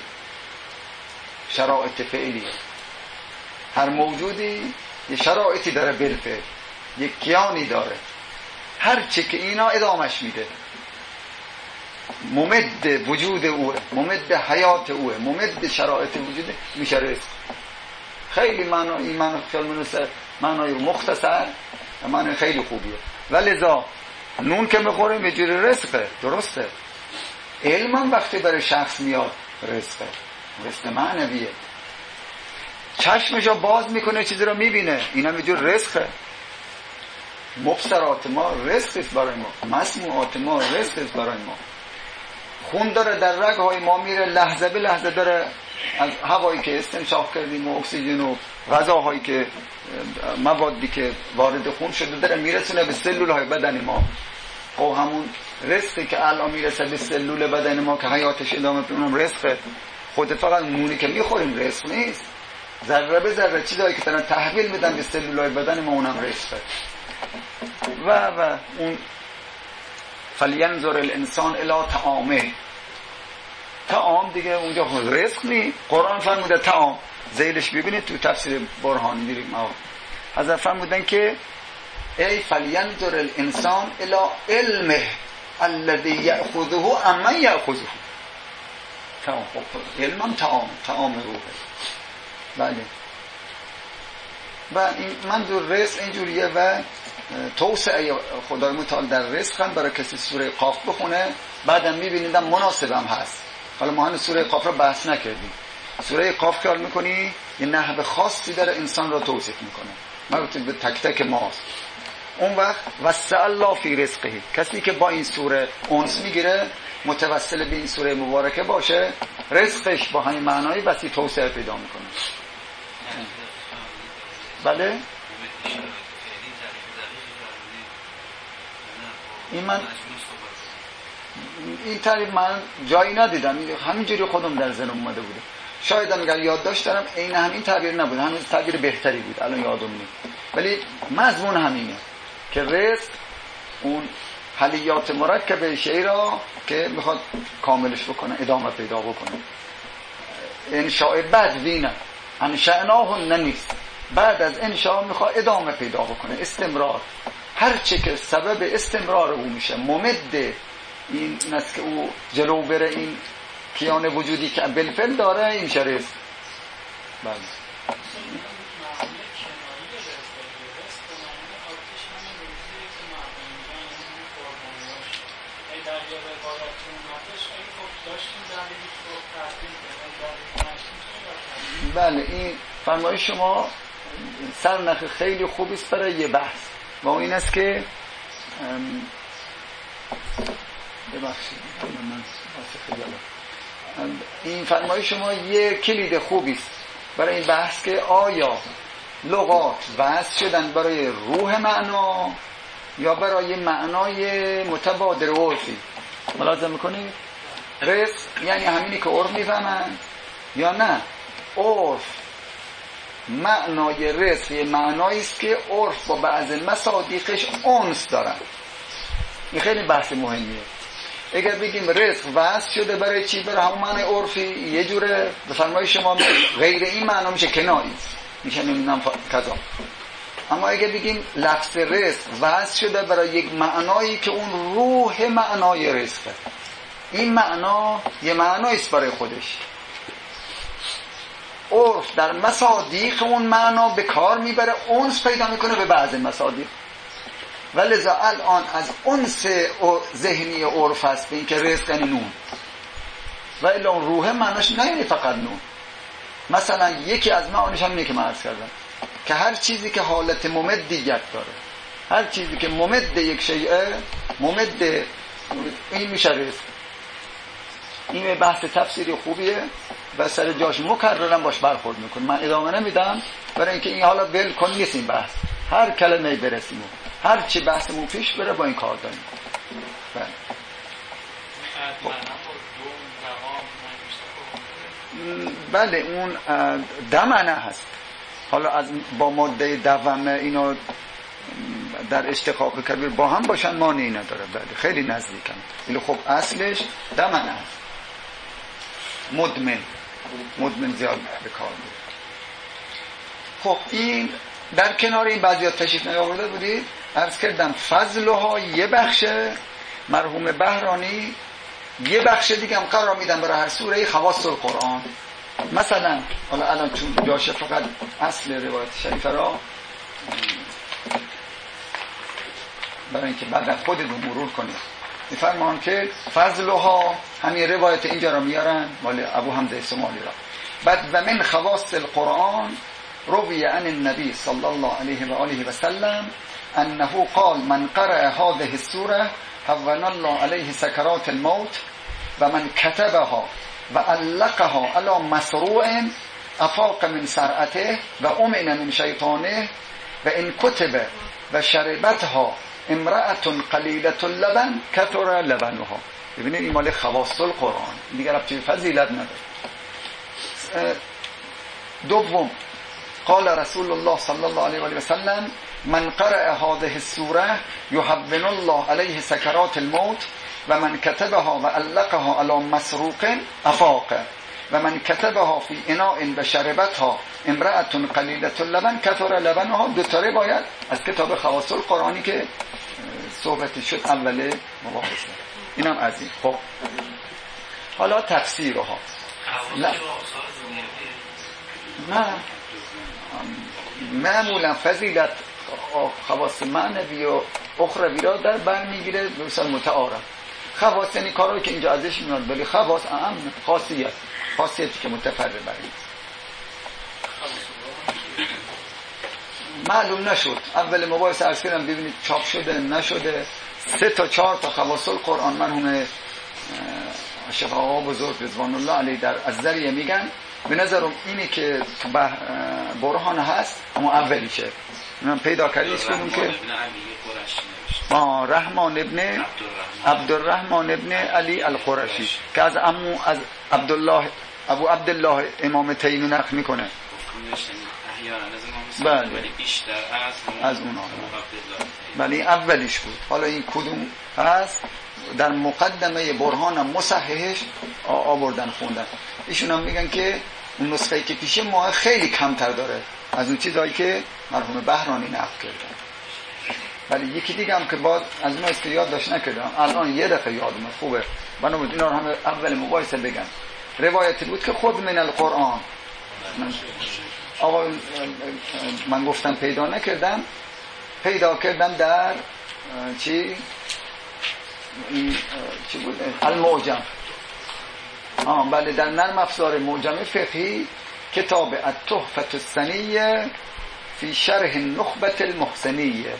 شرایط فعلیه. هر موجودی یه شرایطی داره بالفعل، یک کیانی داره، هر چی که اینا ادامش میده، ممد وجود اوه، ممد حیات اوه، ممد شرایط وجود میشه رزق. خیلی معنی من خیال منوسه معنی مختصر و معنی خیلی خوبیه. ولذا نون که میخوریم یه جوری رزقه، درسته. علم هم وقتی برای شخص میاد رزقه، رزق معنویه. چشمشو باز میکنه چیزی رو میبینه، این هم یه جور رزقه. مبصرات ما رزق است برای ما، مسموعات ما رزق است برای ما. خون داره در رگ‌های ما میره، لحظه به لحظه داره از هوایی که استنشاق کردیم و اکسیژن و غذاهایی که موادی که وارد خون شده داره میرسونه به سلول‌های بدن ما. خب همون رزقی که الان میرسه به سلول بدن ما که حیاتش ادامه پیدا کنه رزقه. خود فقط نونی که میخوریم رزق نیست، ذره به ذره چیزایی که دارن تحویل میدن به سلول‌های بدن ما اونم رزقه. و اون فلینظر الانسان الی طعامه، طعام دیگه اونجا رزق نی. قرآن فرموده طعام، ذیلش ببینید تو تفسیر برهان میریم حضرت فرمودن که ای فلینظر الانسان الی علمه الذی یأخذه اما یأخذه. طعام علمم طعام روحه. بله و این منظور رزق اینجوریه. و توسعه خدای متعال در رزق هم برای کسی سوره قاف بخونه بعدم میبینیدم مناسبم هست. حالا ما هنوز سوره قاف رو بحث نکردیم. سوره قاف که حال میکنی یه نحو خاصی داره انسان را توصیف میکنه، مربوط به تک تک ماست. اون وقت وسع الله فی رزقه، کسی که با این سوره انس میگیره متوسل به این سوره مبارکه باشه، رزقش با همین معنای وسیع توسعه پیدا میکنه. بله این تعریف من جایی ندیدم، همینجوری خودم در ذهنم اومده بوده. شاید هم اگر یادداشت دارم عین همین تعبیر نبود، همین تعبیر بهتری بود الان یادم نیست، ولی مضمون همینه که رزق اون حلیات مرکب شیء را که میخواد کاملش بکنه، ادامه پیدا بکنه. انشاء بعد وینه انشأناه نیست، بعد از انشاء میخواد ادامه پیدا بکنه، استمرار. هر چه که سبب استمرار او میشه، ممد این است که او جلو بره این کیان وجودی که بالفعل داره، این شرط. بله بله این فرمایش شما سرنخ خیلی خوبی است برای یه بحث و این است که ببخشید من این فرمایش شما یه کلید خوبی است برای این بحث که آیا لغات وضع شدن برای روح معنا یا برای معنای متبادر عرفی. ملاحظه میکنید؟ رزق یعنی همینی که عرف میفهمن یا نه عرف معنای رزق یه معنایی است که عرف با بعض مصادیقش انس دارن. این خیلی بحث مهمیه. اگر بگیم رزق وضع شده برای چی؟ برای همون معنی عرفی یه جوره، به فرمای شما غیر این معنا میشه کنایی، میشه نمیدونم کذا. اما اگر بگیم لفظ رزق وضع شده برای یک معنایی که اون روح معنای رزقه، این معنا یه معنایی است برای خودش، عرف در مصادیق اون معنا به کار میبره، انس پیدا میکنه به بعض مصادیق. ولذا الان از انس ذهنی عرف هست این که رزق یعنی نون، و الا اون روح معناش نه فقط نون. مثلا یکی از معانیش هم اینه که من عرض کردم که هر چیزی که حالت ممدیت داره، هر چیزی که ممد یک شیء ممد این میشه رزق. این بحث تفسیری خوبیه و سر جاش مکررم باش برخورد میکنم. من ادامه نمیدم برای اینکه این حالا ول کن نیست این بحث، هر کلمه برسیم هر چی بحثمون پیش بره با این کار داریم. بله اون دمنه هست. حالا از با ماده دومه اینا در اشتقاق کبیر با هم باشن مانعی نداره. بله خیلی نزدیکن. ولی خب اصلش دمنه هست. مدمن زیاد به کار میره. خب این در کنار این بعضیات تشریف نیاورده بودید، عرض کردم فضلها یه بخشه، مرحوم بهرانی یه بخش دیگه هم قرار میدن برای هر سوره خواص القرآن. مثلا حالا الان چون جاشه فقط اصل روایت شریفه را برای اینکه بعد خودتون مرور کنید میفرمان که فضلها همین روایت اینجا را میارن مال ابو حمزه سمالی را. بعد و من خواص القرآن روی عن النبی صلی الله علیه و آله و سلم انه قال من قرأ هذه السوره هون الله علیه سکرات الموت و من کتبها و علقها على مسروع افاق من سرعته و امن من شیطانه و ان کتب و شربتها امرأة قلیلة اللبن کثر لبنها. ببینید این مال خواص القرآن دیگر ربطی فضیلت نداره. دوم قال رسول الله صلی الله علیه و آله و سلم من قرأ هذه السوره يهون الله علیه سکرات الموت و من کتبها و علقها علی مسروق افاق و من کتبها فی اناء و شربتها امرأة قلیلة اللبن کثر لبنها. دو تا روایت از کتاب خواص القرآنی که صحبت شد اول مباحثه. اینم از این. خب حالا تفسیرها نه معمولا فضیلت خواص معنوی و اخروی را در بر میگیره به مثال متعارف. خواص یعنی کارهایی که اینجا ازش میاد، ولی خواص اهم خاصیتی که متفرد برای معلوم نشد. اول مباحث عرض کردم ببینید چاپ شده نشده 3 تا 4 تا خواص القرآن مرحوم شیخ آقا بزرگ رضوان الله علیه در از ذریعه میگن. به نظرم اینی که برهان هست اما اولیشه. من پیدا کردیش کنم که رحمان ابن عبدالرحمن ابن علی القرشی که از ابو عبدالله امام تیمی نقل میکنه. بله از اونا. بله این اولیش بود. حالا این کدوم هست در مقدمه برهان مصححش آوردن خوندن. ایشون هم میگن که اون نسخه‌ای که پیش ما خیلی کمتر داره از اون چیزایی که مرحوم بهرانی نقل کردن. ولی یکی دیگه هم که بعد از اون است که یاد داشت نکردم الان یه دفعه یادم خوبه بنابراین اینا رو هم اول مباحثه بگم. روایتی بود که خود من القرآن آقا من گفتم پیدا نکردم، پیدا کردم در چی بود المعجم. بله در نرم افزار معجم فقهی کتاب التحفة السنیه فی شرح النخبة المحسنیه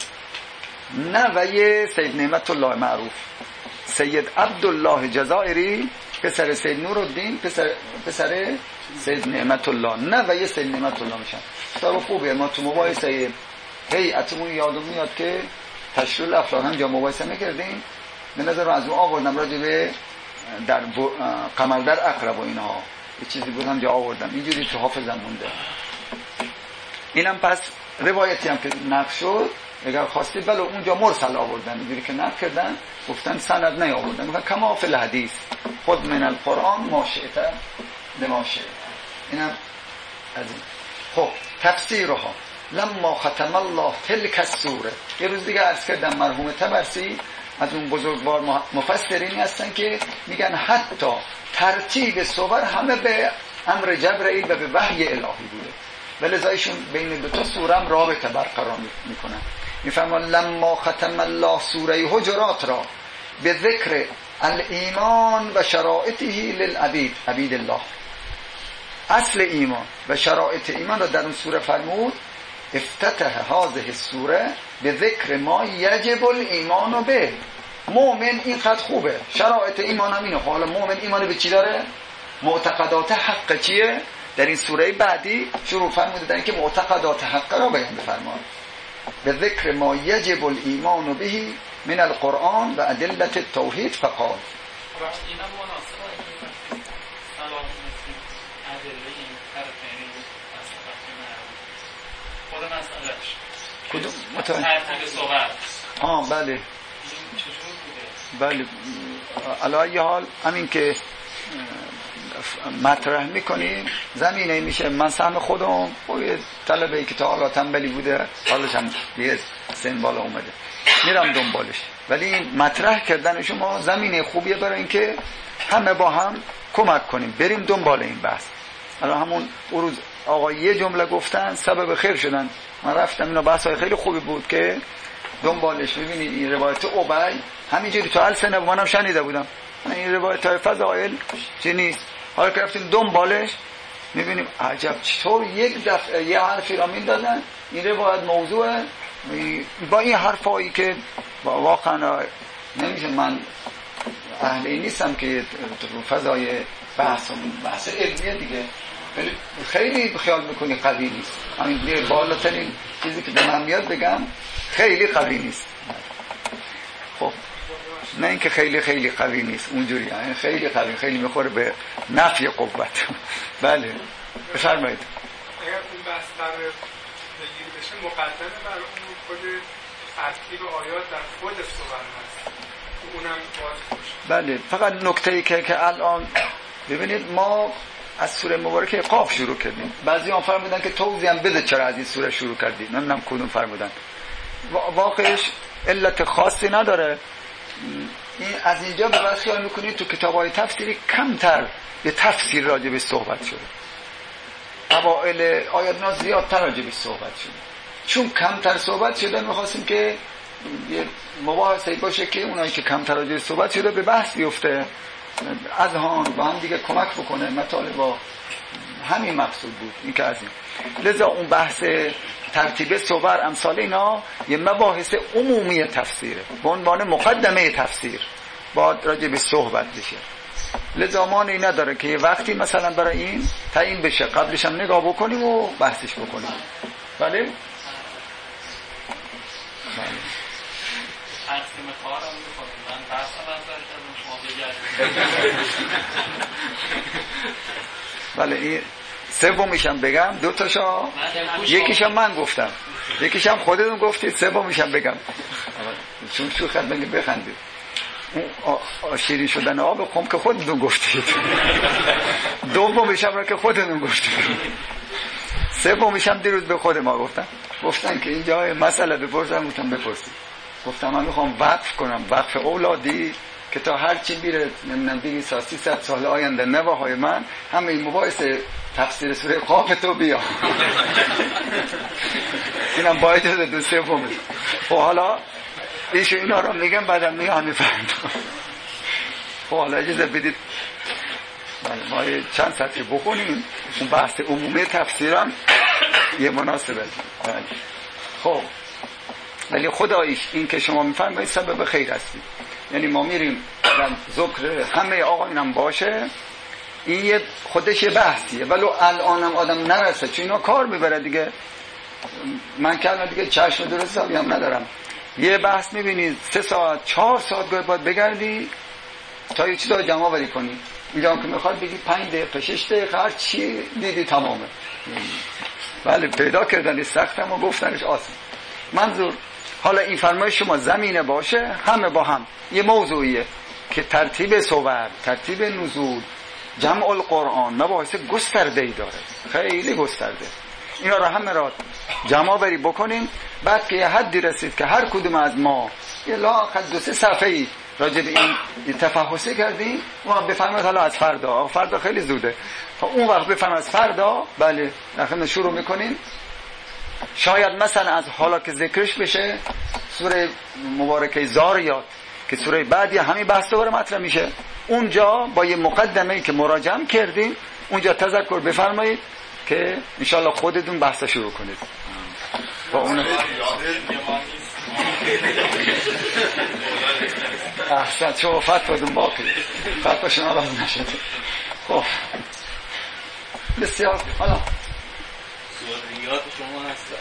نوی سید نعمت الله معروف سید عبدالله جزائری پسر سید نورالدین پسر سید نعمت الله، نه و یه سید نعمت الله میشن. کتاب خوبه. ما تو مباحثه هیئتمون یادم میاد که تشریح الافلاک هم جا مباحثه میکردیم، به نظر از اون آوردم راجع به در قمر در اقرب و اینها یه چیزی بودم جا آوردم، اینجوری تو حافظم مونده. اینم پس روایتی هم که نقل شد اگر خواستید بله اونجا مرسل آوردن، اینجوری که نقل کردن گفتن سند نیاوردن، گفتن کما فی الحدیث خود من القرآن ما شئت لما شئت. اینم از این. خب تفسیرها لما ختم الله تلک السوره. یه روز دیگه عرض کردم مرحوم طبرسی از اون بزرگوار مفسرینی هستن که میگن حتی ترتیب سور همه به امر جبرئیل و به وحی الهی بوده، ولذایشون بین دو تا سوره هم رابطه برقرار میکنن. میفرمان لما ختم الله سوره حجرات را به ذکر الایمان و شرائطه للعبید عبید الله. اصل ایمان و شرائط ایمان را در اون سوره فرمود افتتح هذه السوره به ذکر ما یجب الایمان به. مؤمن این خط خوبه، شرایط ایمان هم اینه. حالا مؤمن ایمان به چی داره؟ معتقدات حق چیه؟ در این سوره بعدی شروع فرمودن که معتقدات حق را بیان بفرماد. به ذکر ما یجب الایمان به من القرآن و ادله التوحید فقال. اینا مناسبه سلام ادله این طرفین خود مسئلهش کدوم متوجه ترتیب صحبت بله چجور بله بوده؟ علی حال همین که مطرح میکنیم زمینه میشه. من سهم خودم یه طلبه که تا حالا تنبلی بوده، حالش هم یه سن بالا اومده میرم دنبالش، ولی مطرح کردن شما زمینه خوبیه برای اینکه همه با هم کمک کنیم بریم دنبال این بحث. الان همون روز آقا یه جمله گفتن سبب خیر شدن، من رفتم اینا بحثای خیلی خوبی بود که دنبالش. ببینید این روایت ابی همینجوری تو السنه منم شنیده بودم، این روایت های فضائل چی نیست. حالا که رفتیم دنبالش میبینیم عجب چطور یک دفعه یه حرفی را میدادن این روایت موضوع با این حرفایی که واقعا نمیشه. من اهلی نیستم که فضای بحث علمیه دیگه خیلی خیال میکنی قوی نیست. همین بالاترین چیزی که به من میاد بگم خیلی قوی نیست. خب نه اینکه خیلی قوی نیست اونجوری، یعنی خیلی قوی، خیلی میخوره به نفی قوت. بله بفرمایید. اگر اون بحث در بگیری بشه مقدمه بر اون خود ترتیب آیات در خود سوره هست، اونم باز بله. فقط نکته‌ای که الان ببینید ما از سوره مبارکه قاف شروع کردیم، بعضی هم فرمودن که توضیح هم بده چرا از این سوره شروع کردیم، نمیدونم کدوم فرمودن. واقعش علت خاصی نداره. این از اینجا به بعد خیال میکنید تو کتاب‌های تفسیری کمتر به تفسیر راجع به صحبت شده، اوائل آیات زیادتر راجع به صحبت شده. چون کمتر صحبت شده می‌خواستیم که یه مباحثه‌ای باشه که اونایی که کمتر راجع به صحبت شده به بحث بیفته، اذهان با هم دیگه کمک بکنه، مطالب با همین مقصود بود این که از این. لذا اون بحث ترتیب صور امثال اینا یه مباحث عمومی تفسیره، به عنوان مقدمه تفسیر باید راجع به صحبت بشه. لذا مانعی نداره که یه وقتی مثلا برای این تعیین بشه قبلش هم نگاه بکنیم و بحثش بکنیم. بله؟ تقسیم کارم می‌کنیم. من بحثم نظر کردم شما بگردید. بله این سومیشم بگم، دو تاشا یکیشم من گفتم، یکیشم خودتون گفتید، سومیشم بگم چون شو خدمت بخندید. اون شیرین شدن آب خم که خودتون گفتید، دومیشم را که خودتون گفتید، سومیشم دیروز به خود ما گفتن که اینجا مسئله بپرسم، بپرسید. گفتم من میخوام وقف کنم، وقف اولادی که تا هر چی میره نمیدونم 200-300 سال آینده نواهای من همه این مباحث تفسیر سوره قاف تو بیا. اینم باید دو سوم. خب حالا اینا رو میگم بعدم میگم میفهمم. خب حالا اجازه بدید ما چند سطری بخونیم، اون بحث عمومی تفسیرم یه مناسبه. خب ولی خداییش این که شما میفرمایید سبب خیر هستید. یعنی ما میریم مثلا ذکر همه آقایونم باشه، این یه خودش یه بحثیه، ولو الانم آدم نرسه چون اینا کار میبره دیگه. من که دیگه چشم درست هم ندارم، یه بحث میبینی 3 ساعت 4 ساعت باید بگردی تا یه چیز رو جمع آوری کنی. اینجا که میخواد بگی 5 دقیقه 6 دقیقه هر چی دیدی تمامه. بله پیدا کردن سختم و گفتنش آسان. منظور حالا این فرمایش شما زمینه باشه همه با هم یه موضوعیه که ترتیب صور، ترتیب نزول، جمع القرآن مباحث گسترده‌ای داره، خیلی گسترده. اینا رو همه را جمع بری بکنیم، بعد که یه حدی رسید که هر کدوم از ما یه لااقل 2-3 صفحه‌ای راجع به این تفحصی کردیم، اون بفرمایید حالا از فردا خیلی زوده، اون وقت بفرمایید از فردا بله رقم شروع میکنیم. شاید مثلا از حالا که ذکرش بشه سوره مبارکه زاریات که سوره بعدی همین بحث دوباره مطرح میشه، اونجا با یه مقدمه‌ای که مراجعه کردیم اونجا تذکر بفرمایید که انشالله خودتون بحث شروع کنید. با اون احسن شما فتواتون باقی فتواشون آراز نشده. خب بسیار حالا سوریات شما هستن.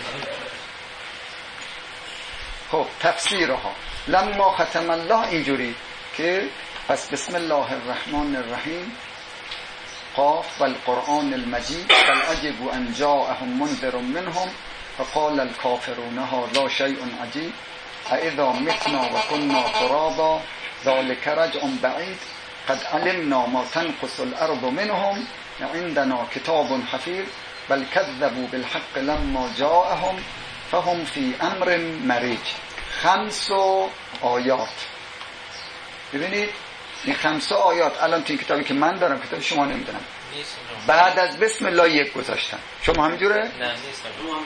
خب تفسیرها لما ختم الله اینجوری که پس بسم الله الرحمن الرحیم قاف والقرآن المجید بل عجبوا ان جاءهم منذر منهم فقال الكافرون هذا شيء عجيب أإذا متنا وكنا ترابا ذلك رجع بعيد قد علمنا ما تنقص الأرض منهم عندنا كتاب حفيظ بل كذبوا بالحق لما جاءهم فهم في أمر مريج. 5 آیات ببینید این 5 آیات الان تو این کتابی که من دارم، کتاب شما نمیدونم، بعد از بسم الله 1 گذاشتن. شما همینجوره؟ نه نیست.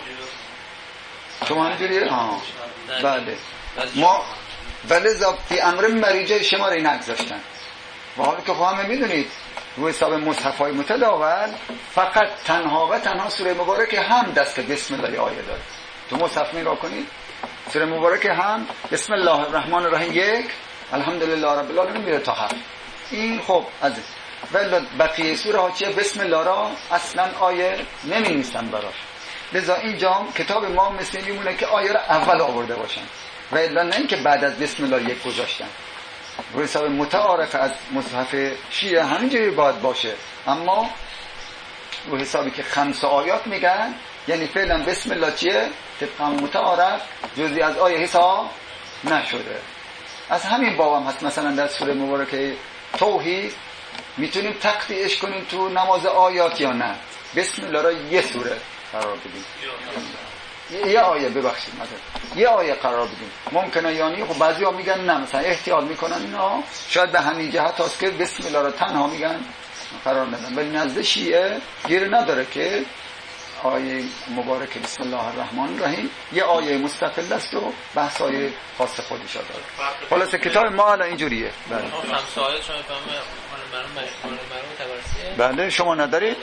شما همینجوریه؟ بله ما ولذا فی امر مریجه شما رو نگذاشتن. و حالا که همه میدونید روی حساب مصحف‌های متداول فقط تنها و تنها سوره مبارکه هم دست بسم الله آیه داره. تو مصحف نگاه کنید سوره مبارکه هم بسم الله الرحمن الرحیم 1 الحمدلله رب العالمین میره تا 7. این خب از ولی بقیه سوره ها چیه بسم الله را اصلا آیه نمی‌نویسن براش. لذا اینجا کتاب ما مثل میمونه که آیه را اول آورده باشن و الا نه اینکه بعد از بسم الله 1 گذاشتن. روی حساب متعارف از مصحف شیعه همینجوری باید باشه، اما روی حسابی که 5 آیات میگن یعنی فعلا بسم الله چیه طبق متعارف جزئی از آیه حساب نشده. از همین باب هم هست مثلا در سوره مبارکه توحید میتونیم تقطیعش کنیم تو نماز آیات یا نه. بسم الله را یه سوره قرار بدیم، یه آیه ببخشید مثلا یه آیه قرار بدیم ممکنه یعنی خب بعضی ها میگن نه مثلا احتیاط میکنن اینا شاید به همین جهت هست که بسم الله را تنها میگن قرار ندن، ولی نزد شیعه گیر نداره که آیه مبارک بسم الله الرحمن الرحیم یه آیه مستقل است و بحث‌های خاص خودش داره. خلاص کتاب ما الان اینجوریه. بله 5 آیه شما فهمه مرحوم تبرسی. بله شما ندارید؟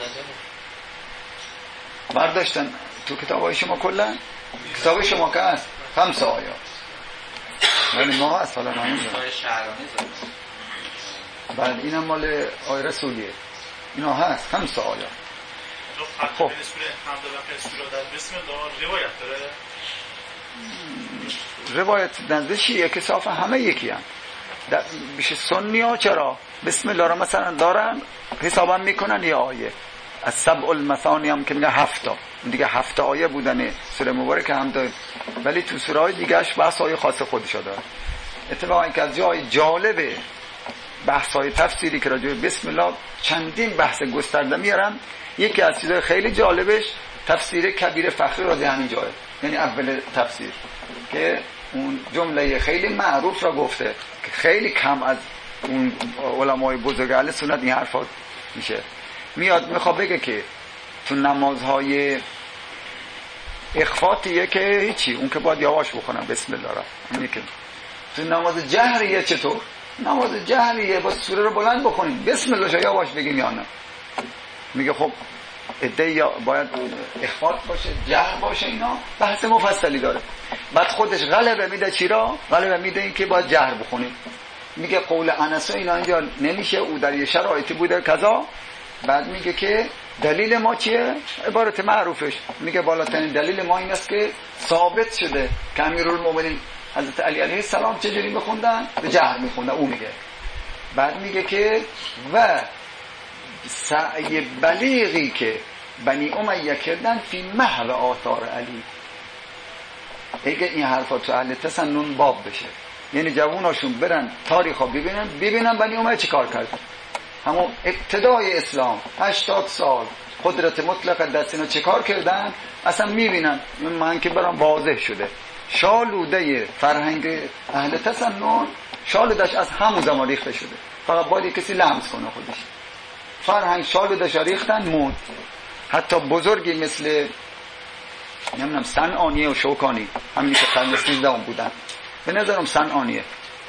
برداشتن تو کتابای شما کلا کتاب شما که هست 5 آیات ولی ما هست حالا نمیدونم بله اینم مال آیه رسولیه اینا هست 5 آیات. خب بسم الله روایت داره روایت نزد شیعه که صاف همه یکی هم بیش سنی ها چرا بسم الله را مثلا دارن حسابم میکنن یه آیه از سبع المثانی هم که میگه 7 دیگه 7 آیه بودن سوره مبارکه هم داره، ولی تو سوره های دیگهش بحث های خاص خودشو داره. اتفاقا که از جای جالبه بحث های تفسیری که راجع به بسم الله چندین بحث گسترده میارن. یکی از چیزهای خیلی جالبش تفسیر کبیر فخری راضی همین جایه، یعنی اول تفسیر که اون جمله خیلی معروف را گفته که خیلی کم از اون علمای بزرگ اهل سنت این حرفات میشه. میاد میخواد بگه که تو نمازهای اخفاتیه که هیچی اون که باید یواش بخونم بسم الله را اینه که تو نماز جهریه چطور نماز جهریه با سوره رو بلند بخونیم بسم الله شو یواش بگیم یا نه. میگه خب یا باید اخفات باشه جهر باشه اینا بحث مفصلی داره. بعد خودش غلبه میده چی را؟ غلبه میده این که باید جهر بخونیم میگه قول انس و اینا اینجا نمیشه، او در یه شرایطی بوده کذا. بعد میگه که دلیل ما چیه؟ عبارت معروفش میگه بالاترین دلیل ما این است که ثابت شده که امیرالمومنین حضرت علی علیه السلام چجوری میخوندن؟ به جهر میخوندن. او میگه بعد میگه که و سعی بلیغی که بنی امیه کردن فی محو آثار علی. اگه این حرفا تو اهل تسنن باب بشه، یعنی جواناشون برن تاریخا ببینن بنی امیه چی کار کرد. همون ابتدای اسلام 80 سال قدرت مطلق دستینا چه کار کردن اصلا میبینن. من که برام واضح شده شالوده فرهنگ اهل تسنن شالودش از همون زمان ریخته شده، فقط باید کسی لمس کنه خودش. فرهنگ شالودش ریختن مون. حتی بزرگی مثل نمیدونم صنعانی و شوکانی، همین که قرن 13 بودن، به نظرم صنعانیه،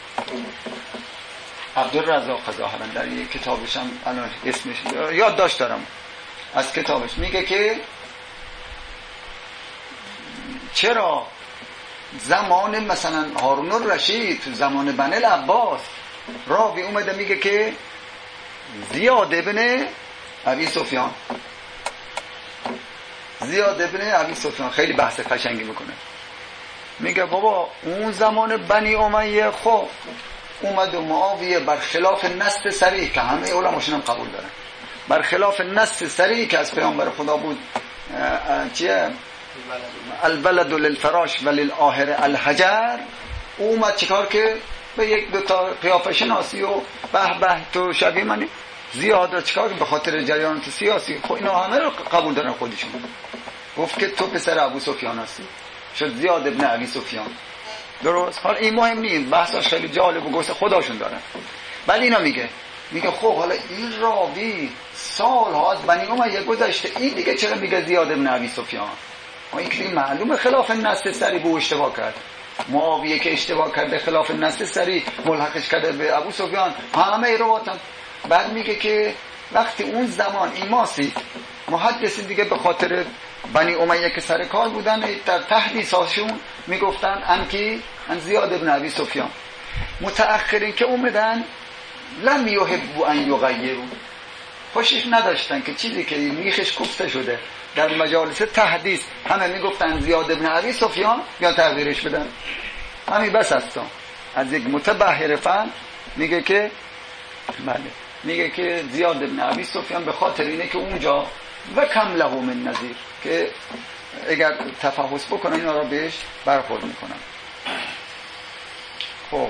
عبدالرزاق ظاهرا در یک کتابش هم الان اسمش یاد داشت دارم از کتابش میگه که چرا زمان مثلا هارون الرشید تو زمان بنی العباس راوی اومده میگه که زیاد ابن ابی سفیان خیلی بحث قشنگی میکنه. میگه بابا اون زمان بنی امیه خب اومد و معاویه برخلاف نص صریح که همه علماشون هم قبول دارن، برخلاف نص صریح که از پیامبر خدا بود چیه البلد للفراش وللآخر الحجر، اومد چیکار که به یک دو تا قیافه شناسی و به تو شبیه منی زیاد را چیکار که به خاطر جریانات سیاسی خب اینا همه رو قبول دارن خودشون. گفت که تو پسر ابو سفیان هستی، شد زیاد ابن ابی سفیان. درست؟ حالا این مهم نیست، بحثاش خیلی جالب و گوشه خداشون دارن. ولی اینا میگه خب حالا این راوی سال‌ها از بنی امیه گذشته، این دیگه چرا میگه زیاد ابن ابی سفیان؟ این که معلومه خلاف نص صریح به اشتباه کرد. معاویه که اشتباه کرده خلاف نص صریح ملحقش کرده به ابو سفیان، همه رواتن. بعد میگه که وقتی اون زمان ایماسی محدثین دیگه به خاطر بنی امیه که سر کار بودن در تحدیثاشون میگفتن ان زیاد ابن ابی سفیان. متأخرین که اومدن لم یحبوا ان یغیروا، خوشش نداشتن که چیزی که میخش کوفته شده در مجالس تحدیث همه میگفتن زیاد ابن ابی سفیان یا تغییرش بدن. همین بس هستم از یک متبحر فن میگه که بله، میگه که زیاد ابن ابی سفیان به خاطر اینه که اونجا و کم له من نظیر که اگر تفحص بکنن اینا را بهش برخورد میکنن. خب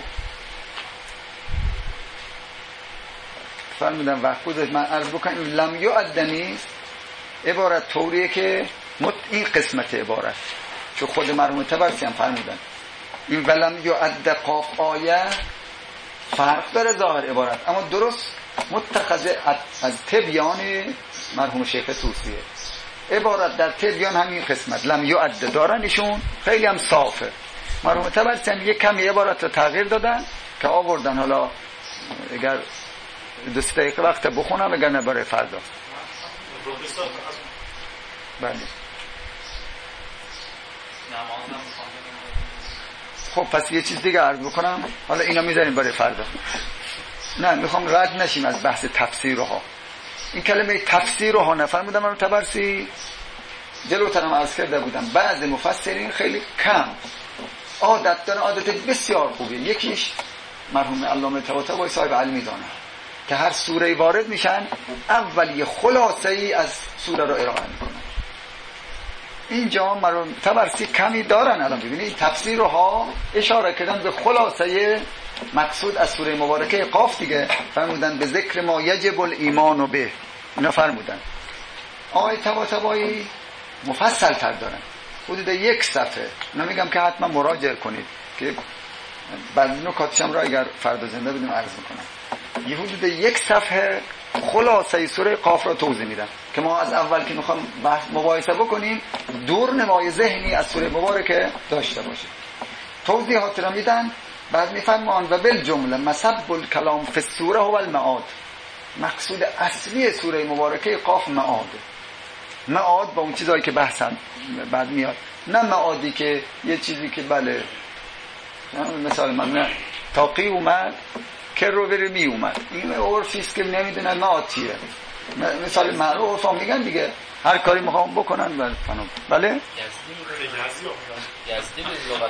فرمودن وقت گذاشت من عرض بکنم این لم یعد نیست عبارت طوریه که این قسمت عبارت چون خود مرحوم طبرسی هم فرمودن این ولم یعد قاف آیه فرق داره ظاهر عبارت، اما درست متخذ از تبیان مرحوم شیخ طوسیه. عبارت در تبیان همین قسمت لم یعد دارنشون خیلی هم صافه. مرحوم طبرسی هم یک کمی عبارت رو تغییر دادن که آوردن. حالا اگر 2 دقیقه وقت بخونم اگر نبره فردا. بله خب پس یه چیز دیگه عرض بکنم، حالا اینا میذاریم برای فردا. نه میخوام رد نشیم از بحث تفسیرها. این کلمه تفسیرها نفرمودم من طبرسی جلوترم عرض کرده بودم بعض مفسرین خیلی کم عادت دارن، عادت بسیار خوبه. یکیش مرحوم علامه طباطبایی صاحب علمیزانه که هر سوره وارد میشن اول یه خلاصه ای از سوره رو ارائه میکنن. اینجا مرحوم طبرسی کمی دارن. الان ببینید تفسیرها اشاره کردن به خلاصه مقصود از سوره مبارکه قاف دیگه، فرمودن به ذکر ما یجب الایمان به، اینا فرمودن. آیه طباطبایی مفصل تر دارن حدود 1 صفحه. نمیگم که حتما مراجعه کنید که بعد نکاتشم را اگر فردا زنده بدیم عرض میکنم. یه حدود 1 صفحه خلاصه سوره قاف را توضیح میدن که ما از اول که میخوام مباحثه بکنیم دور نمای ذهنی از سوره مبارکه داشته باشیم. توضیحات را میدن. بعد میفرمان و بالجمله مسب الکلام فی السوره هو المعاد، مقصود اصلی سوره مبارکه قاف معاده. معاد با اون چیزایی که بحثن بعد میاد، نه معادی که یه چیزی که بله مثال من تاقی اومد کر رو بری می اومد. این عرفیست که نمیدونن معاد چیه. مثال معروف عرفا میگن دیگه هر کاری میخوام بکنن و فنا. بله یزدی به لغت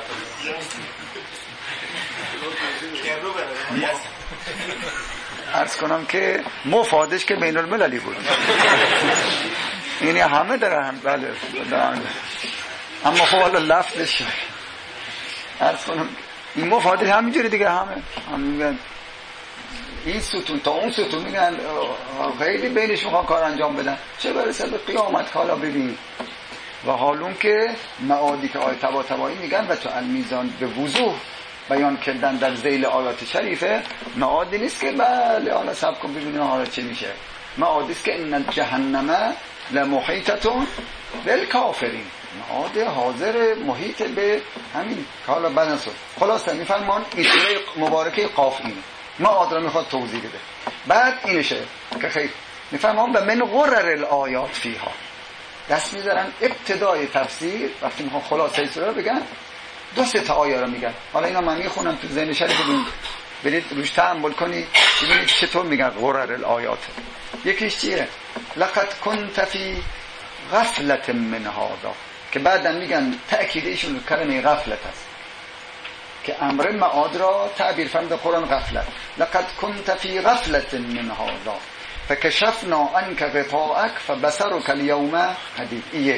عرض کنم که مفادش که بین المللی بود. یعنی همه دارن. بله اما خب حالا لفظش عرض کنم این مفادش همینجوری دیگه همه میگن این ستون تا اون ستون میگن خیلی بینش میخوان کار انجام بدن، چه برسه به قیامت. حالا ببین و حالون که معادی که آیه طباطبایی میگن و تو المیزان به وضوح بیان کردن در ذیل آیات شریفه، معادی نیست که بله حالا سب کن ببینیم حالا چه میشه. معادی است که ان جهنم لمحیطتون بالکافرین، معاد حاضر محیط به همین حالا بنسو. خلاصه میفرمان این سوره مبارکه قاف اینه، معاد رو میخواد توضیح بده. بعد اینشه که خیلی میفرمان به من غرر الآیات فیها، دست میذارن ابتدای تفسیر وقتی میخوان خلاصه سوره رو بگن، دو سه تا آیه رو میگن. حالا اینا من میخونم تو ذهن شریف برید روش تأمل کنید ببینید چطور میگن غرر الآیات. یکیش چیه؟ لقد كنت فی غفلت من هذا، که بعدا میگن تأکید ایشون کلمه غفلت است که امر معاد را تعبیر فرموده قرآن غفلت. لقد كنت فی غفلت من هذا فکشفنا عنك غطاءك فبصرك اليوم حديد. یک.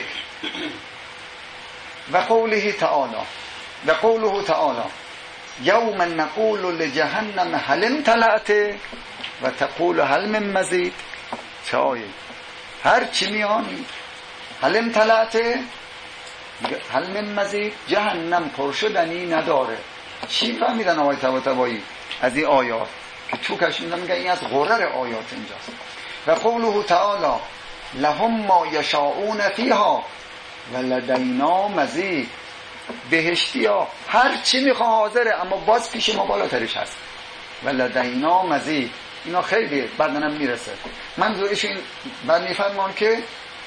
و قوله تعالی یوم نقول لجهنم هل امتلأت و تقول هل من مزید. چه آیه؟ هر چی میان هل امتلأت هل من مزید، جهنم پر شدنی نداره. چی فهمیدن آقای طباطبایی از این آیات که تو کشمیدن میگن این از غرر آیات اینجاست. و قوله تعالی لهم ما یشاؤون فیها و لدینا مزید. بهشتی ها هر چی میخواه حاضره، اما باز پیش ما بالاترش هست. و لدینا مزید، اینا خیلی بعدنم میرسه. منظورش این بعد میفرمان که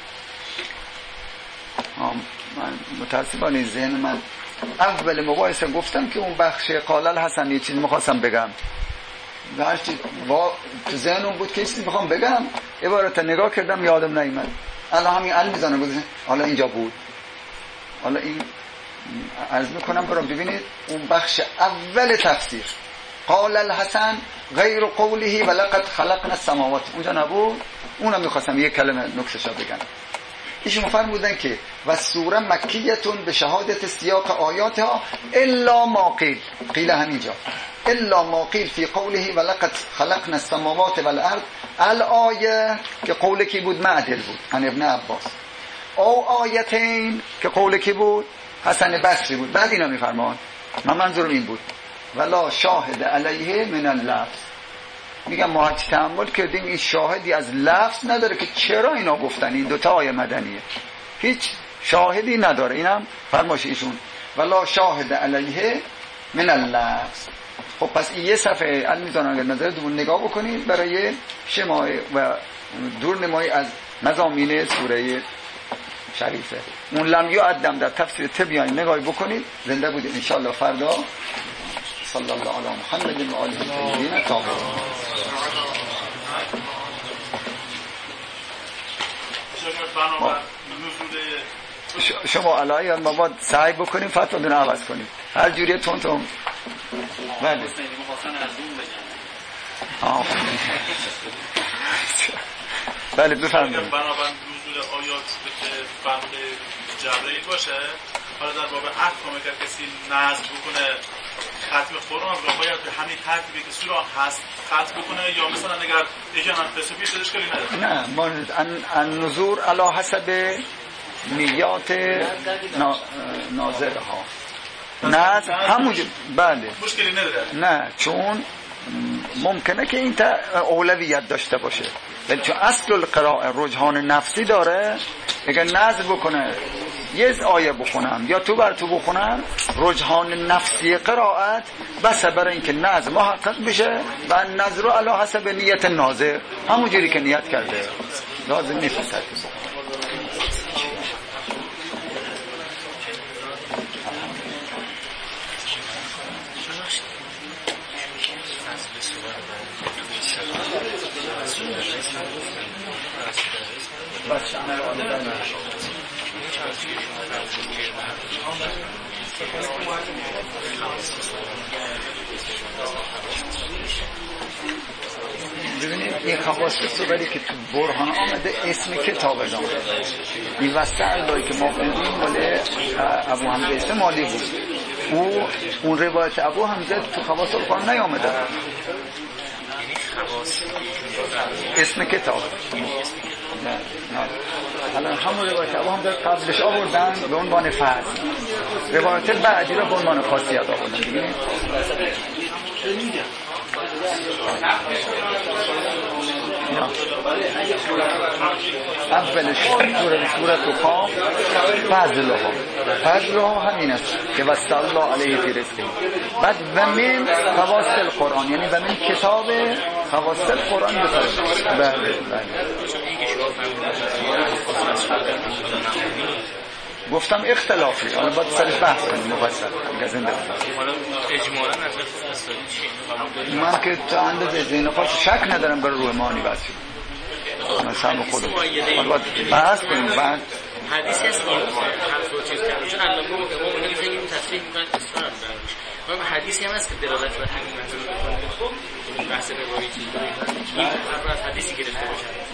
من متاسفانه ذهن من اول مباحثه گفتم که اون بخش قال الحسن یه چیزی میخواستم بگم، هرچی تو ذهنم بود که چیزی میخوام بگم عبارت نگاه کردم یادم نیامد. الان همین المیزانه بود، حالا اینجا بود. حالا این عرض میکنم برام ببینید اون بخش اول تفسیر قال الحسن غیر قوله ولقد خلقنا السماوات، اونجا نبود. اونم میخواستم یک کلمه نکتهشو بگم. ایشون فرمودن که و سوره مکیتون به شهادت سیاق آیاتها الا ما قیل، قیل همینجا الا ما قیل فی قوله ولقد خلقنا السماوات والارض، الآیه که قول کی بود؟ معدل بود عن ابن عباس. او آیتین که قول کی بود؟ حسن بصری بود. بعد اینا میفرمان من منظورم این بود ولا شاهد علیه من اللفظ. میگم ما هرچی تأمل کردیم این شاهدی از لفظ نداره که چرا اینا گفتن. این دوتا آیه مدنیه، هیچ شاهدی نداره. اینم فرماش ایشون ولا شاهد علیه من اللفظ. خب پس این یه صفحه المیزان اگر نظرتون نگاه بکنید برای شمای و دورنمایی از مضامین سوره شریفه. اون لم یعدم در تفسیر تبیان نگاهی بکنید. زنده بودید انشاءالله فردا. صلی الله علی محمد و آله الطاهرین الطاهرین. شما علایه ما باید سعی بکنیم فتوا دونه عوض کنیم هر جوری تون تون. بله بله بفرمایید. بنابراین نزول آیات به فرق جبرئیل باشه، حالا در باب عهد که کسی نزد بکنه ختم قرآن رو باید به همین ترتیبی که سوره هست ختم بکنه، یا مثلا اگر یکی من فلسفی شده اشکالی نداره؟ نه، ما النذور علی حسب نیات ناظرها نه همونجا. بله مشکلی نداره. نه چون ممکنه که این اولویت داشته باشه، ولی چون اصل القراءه رجحان نفسی داره، اگر نظر بکنه یه آیه بخونم یا تو بر تو بخونم، رجحان نفسی قرائت بس برای اینکه نظر محقق بشه و نظر رو علی حسب نیت ناظر همون جوری که نیت کرده لازم نیست ترتیب. ببینید این خواص سوری که تو برهان آمده اسم کتاب دامه این وسط اللهی که ما خوندیم مال ابو حمزه استمالی بود اون روایت ابو حمزه تو خواص القرآن نیامده اسم کتاب نه الان همون روایت ابو حمزه قبلش آوردن به عنوان فرد روایت بعدی رو به عنوان خاصیت آوردن ببینید اولش سورت و قاف فضلها همین است که وصل الله علیه فی رزقه بعد و من خواص القرآن یعنی و من کتاب خواص القرآن بفرمایید. بله گفتم اختلافی حالا باید سرش بحث کنیم مفصل گزنده حالا اجمالا از اصطلاحی چی من که تا اندازه ذهن خود شک ندارم بر روح مانی بس مثلا خودم حالا باید بحث کنیم بعد حدیثی هست این حرف رو چیز کردم چون علامه امام اونا میگن تصریح میکنن اصرار دارن و حدیثی هم هست که دلالت بر همین منظور میکنه بحث روایتی این حرف حدیثی گرفته باشه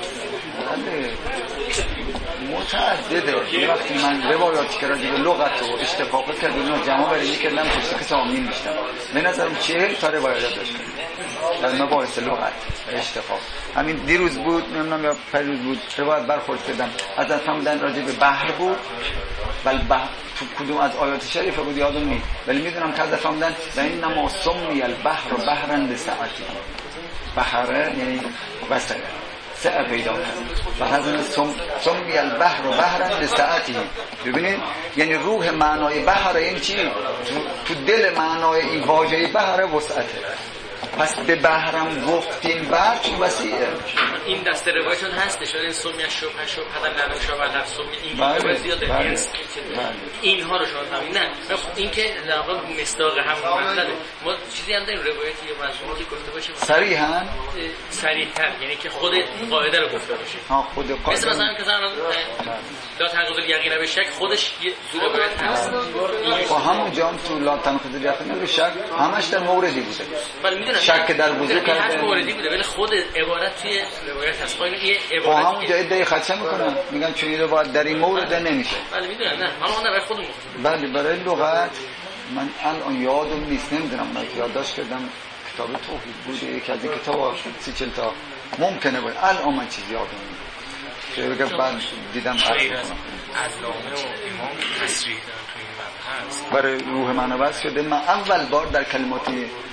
متعدده. وقتی من روایاتی که راجع به لغت و اشتقاق کردم اینا جمع بریزی کردم پشت که سامین میشتم به نظرم 40 تا روایت داشتم در مباحث لغت اشتقاق. همین دیروز بود نمیدونم یا پریروز بود روایت برخورد کردم از فهمیدن راجع به بحر بود ولی تو کدوم از آیات شریفه بود یادم نیست ولی میدونم که از فهمیدن و انما سمی البحر بحرا لسعتی بحره یعنی وسع سعه پیدا کرد و هزن سمی البحر و بحرن لسعتی. ببینید یعنی روح معنای بحر این چی؟ تو دل معنای این واژه بحر وسعته پس به بحرم گفتیم بحر چون وسیعه این دسته روایتون هستش این سمی شبه لبن شبه لفظ این بله زیاده بله اینها رو شما تمام نه این که در واقع مصداق همون مطلب ما چیزی هم داریم روایتی یا مضمونی که گفته باشیم صریح‌تر یعنی که خود قاعده رو گفته باشه خود قاعده مثلا که لا تنقض الیقین به شک خودش یه روایت هست با همون جام تو لا تنقض الیقین به شک همش در موردی بوده ولی میدونم شک در وجود کرده موردی بوده ولی خود عبارت توی روایت هست خب این عبارت همون جای دی خدشه میکنن میگن چون این روایت در این مورد نمیشه بله میدونم نه حالا برای خودمون بله برای لغت من الان یادم نیست نمیدونم من یادداشت کردم کتاب توحید بوده یکی از این کتابا 30 تا ممکنه باشه الان من چیزی یادم نیست که بگم بعد دیدم علامه و امام تصریح دارن توی این هست برای روح معنوی شده. من اول بار در کلمات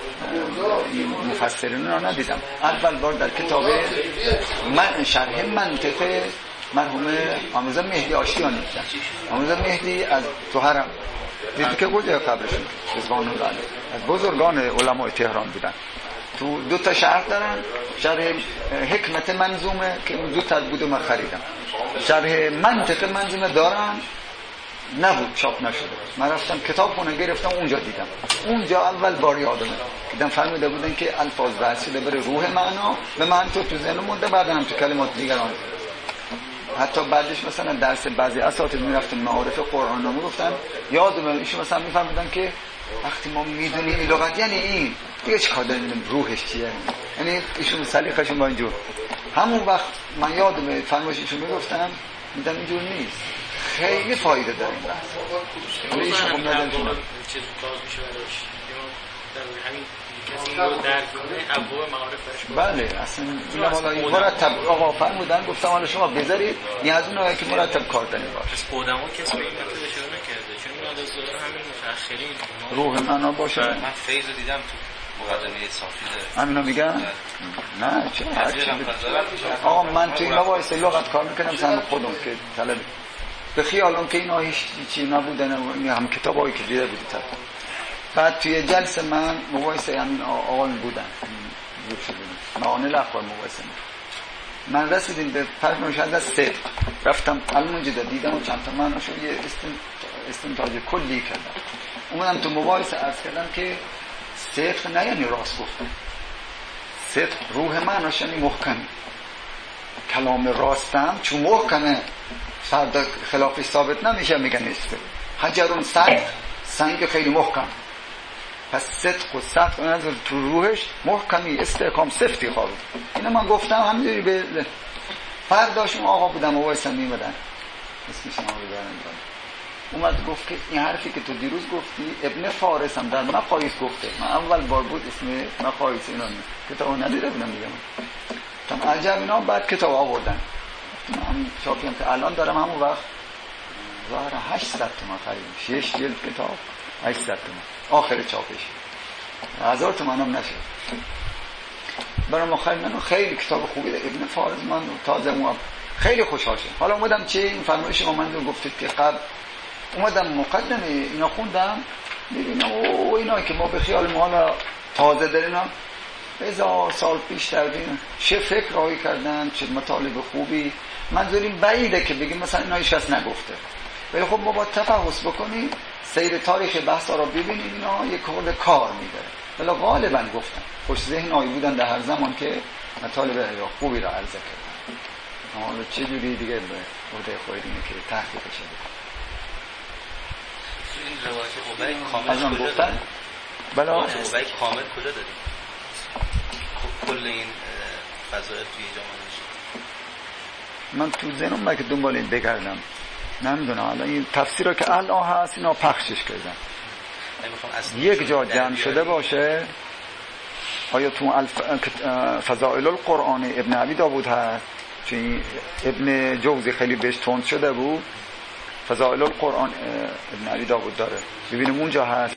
مفسرین رو ندیدم اول بار در کتاب من شرح منطق مرحوم آموزه مهدی آشتیانی دیدم. آموزه مهدی از تو حرم دیدی که کجا قبرشون رضوان الله علیه از بزرگان علمای تهران بودن تو 2 تا شرح دارن شرح حکمت منظومه که 2 تا بوده من خریدم شرح منطق منظومه دارن نبود چاپ نشده من رفتم کتاب خونه گرفتم اونجا دیدم اونجا اول بار یادمه دیدم فهمیده بودن که الفاظ بحث شده برای روح معنا به من تو ذهن مونده بعد هم تو کلمات دیگران حتی بعدش مثلا درس بعضی اساتید میرفتن معارف قرآن رو میگفتن یادمه ایشون مثلا میفهمیدن که وقتی ما میدونیم این لغت یعنی این دیگه چیکار داریم روحش چیه یعنی ایشون سلیقه‌شون با اینجور همون وقت من یادمه فرمایش ایشون میگفتم میدم اینجور نیست خیلی فایده داره این بحث خیلی شما نداریم چیز باز میشه براش در همین کسی رو درک کنه ابواب معارف براش بله اصلا این حالا این مرتب آقا فرمودن گفتم حالا شما بذارید این از اونایی که مرتب کار داریم باشه از قدما کسی به این مطلب اشاره نکرده چون این از دوره همین متأخرین روح معنا باشه من فیض رو دیدم تو مقدمه صافی داره همینا میگن نه چه آقا من تو این مباحث لغت کار میکنم سن خودم که طلب به خیالم که اینا هیچ چیزی نبودن هم کتابایی که دیده بودی طرف بعد توی جلسه من مباحث همین آقایون بودن معانی الاخبار مباحث من رسیدیم به فرمایش از صدق رفتم الموجد دیدم و چند تا معناشو یه استنتاج کلی کردم اومدم تو مباحث عرض کردم که صدق نه یعنی راست گفتن صدق روح معناش یعنی محکم کلام راستم چون محکمه فردا خلافش ثابت نمیشه میگن است حجرون سنگ خیلی محکم، پس صدق و صدق تو روحش محکمی استحکام سفتی خوابید. اینو من گفتم همینجوری به فرداشون آقا بودم و وایسم میمدن اسمش هم بیدارم اومد گفت که این حرفی که تو دیروز گفتی ابن فارس هم در مقایس گفته. من اول بار بود اسم مقایس اینا کتابو ندیده بودم دیگه. تم عجب اینا بعد کتاب آوردن. من چاپی هم که الان دارم همون وقت ظاهر 800 تومان خریدم، 6 جلد کتاب 800 تومان آخر چاپش 1000 تومان هم نشد. برای ما خیلی کتاب خوبی ده. ابن فارس من تازه خیلی خوشحال شدم. حالا اومدم چه این فرمایش ما من گفتید که قبل اومدم مقدمه اینا خوندم میبینم او اینا که ما به خیال ما حالا تازه داریم 1000 سال پیش داریم چه فکر راهی کردن، چه مطالب خوبی. منظوریم بعیده که بگیم مثلا اینا هیچ کس نگفته، ولی خب ما با تفحص بکنیم سیر تاریخ بحثا رو ببینیم اینا یک خورده کار میده. ولی غالبا گفتن خوش ذهنایی بودن در هر زمان که مطالب خوبی را عرضه کردن. حالا چه جوری دیگه به عهده خودت اینه که تحقیق شده. این روایت اوبی کامل کجا گفتن؟ بله اوبی کامل کجا داریم؟ خب کل این فضایل توی اینجا من تو ذهنم که دنبال این بگردم نمیدونم. الان این تفسیر رو که الان هست اینا پخشش کردن یک جا جمع شده باشه. آیا تو فضائل القرآن ابن ابی داود هست؟ چون ابن جوزی خیلی بهش تند شده بود. فضائل القرآن ابن ابی داود داره، ببینیم اونجا هست.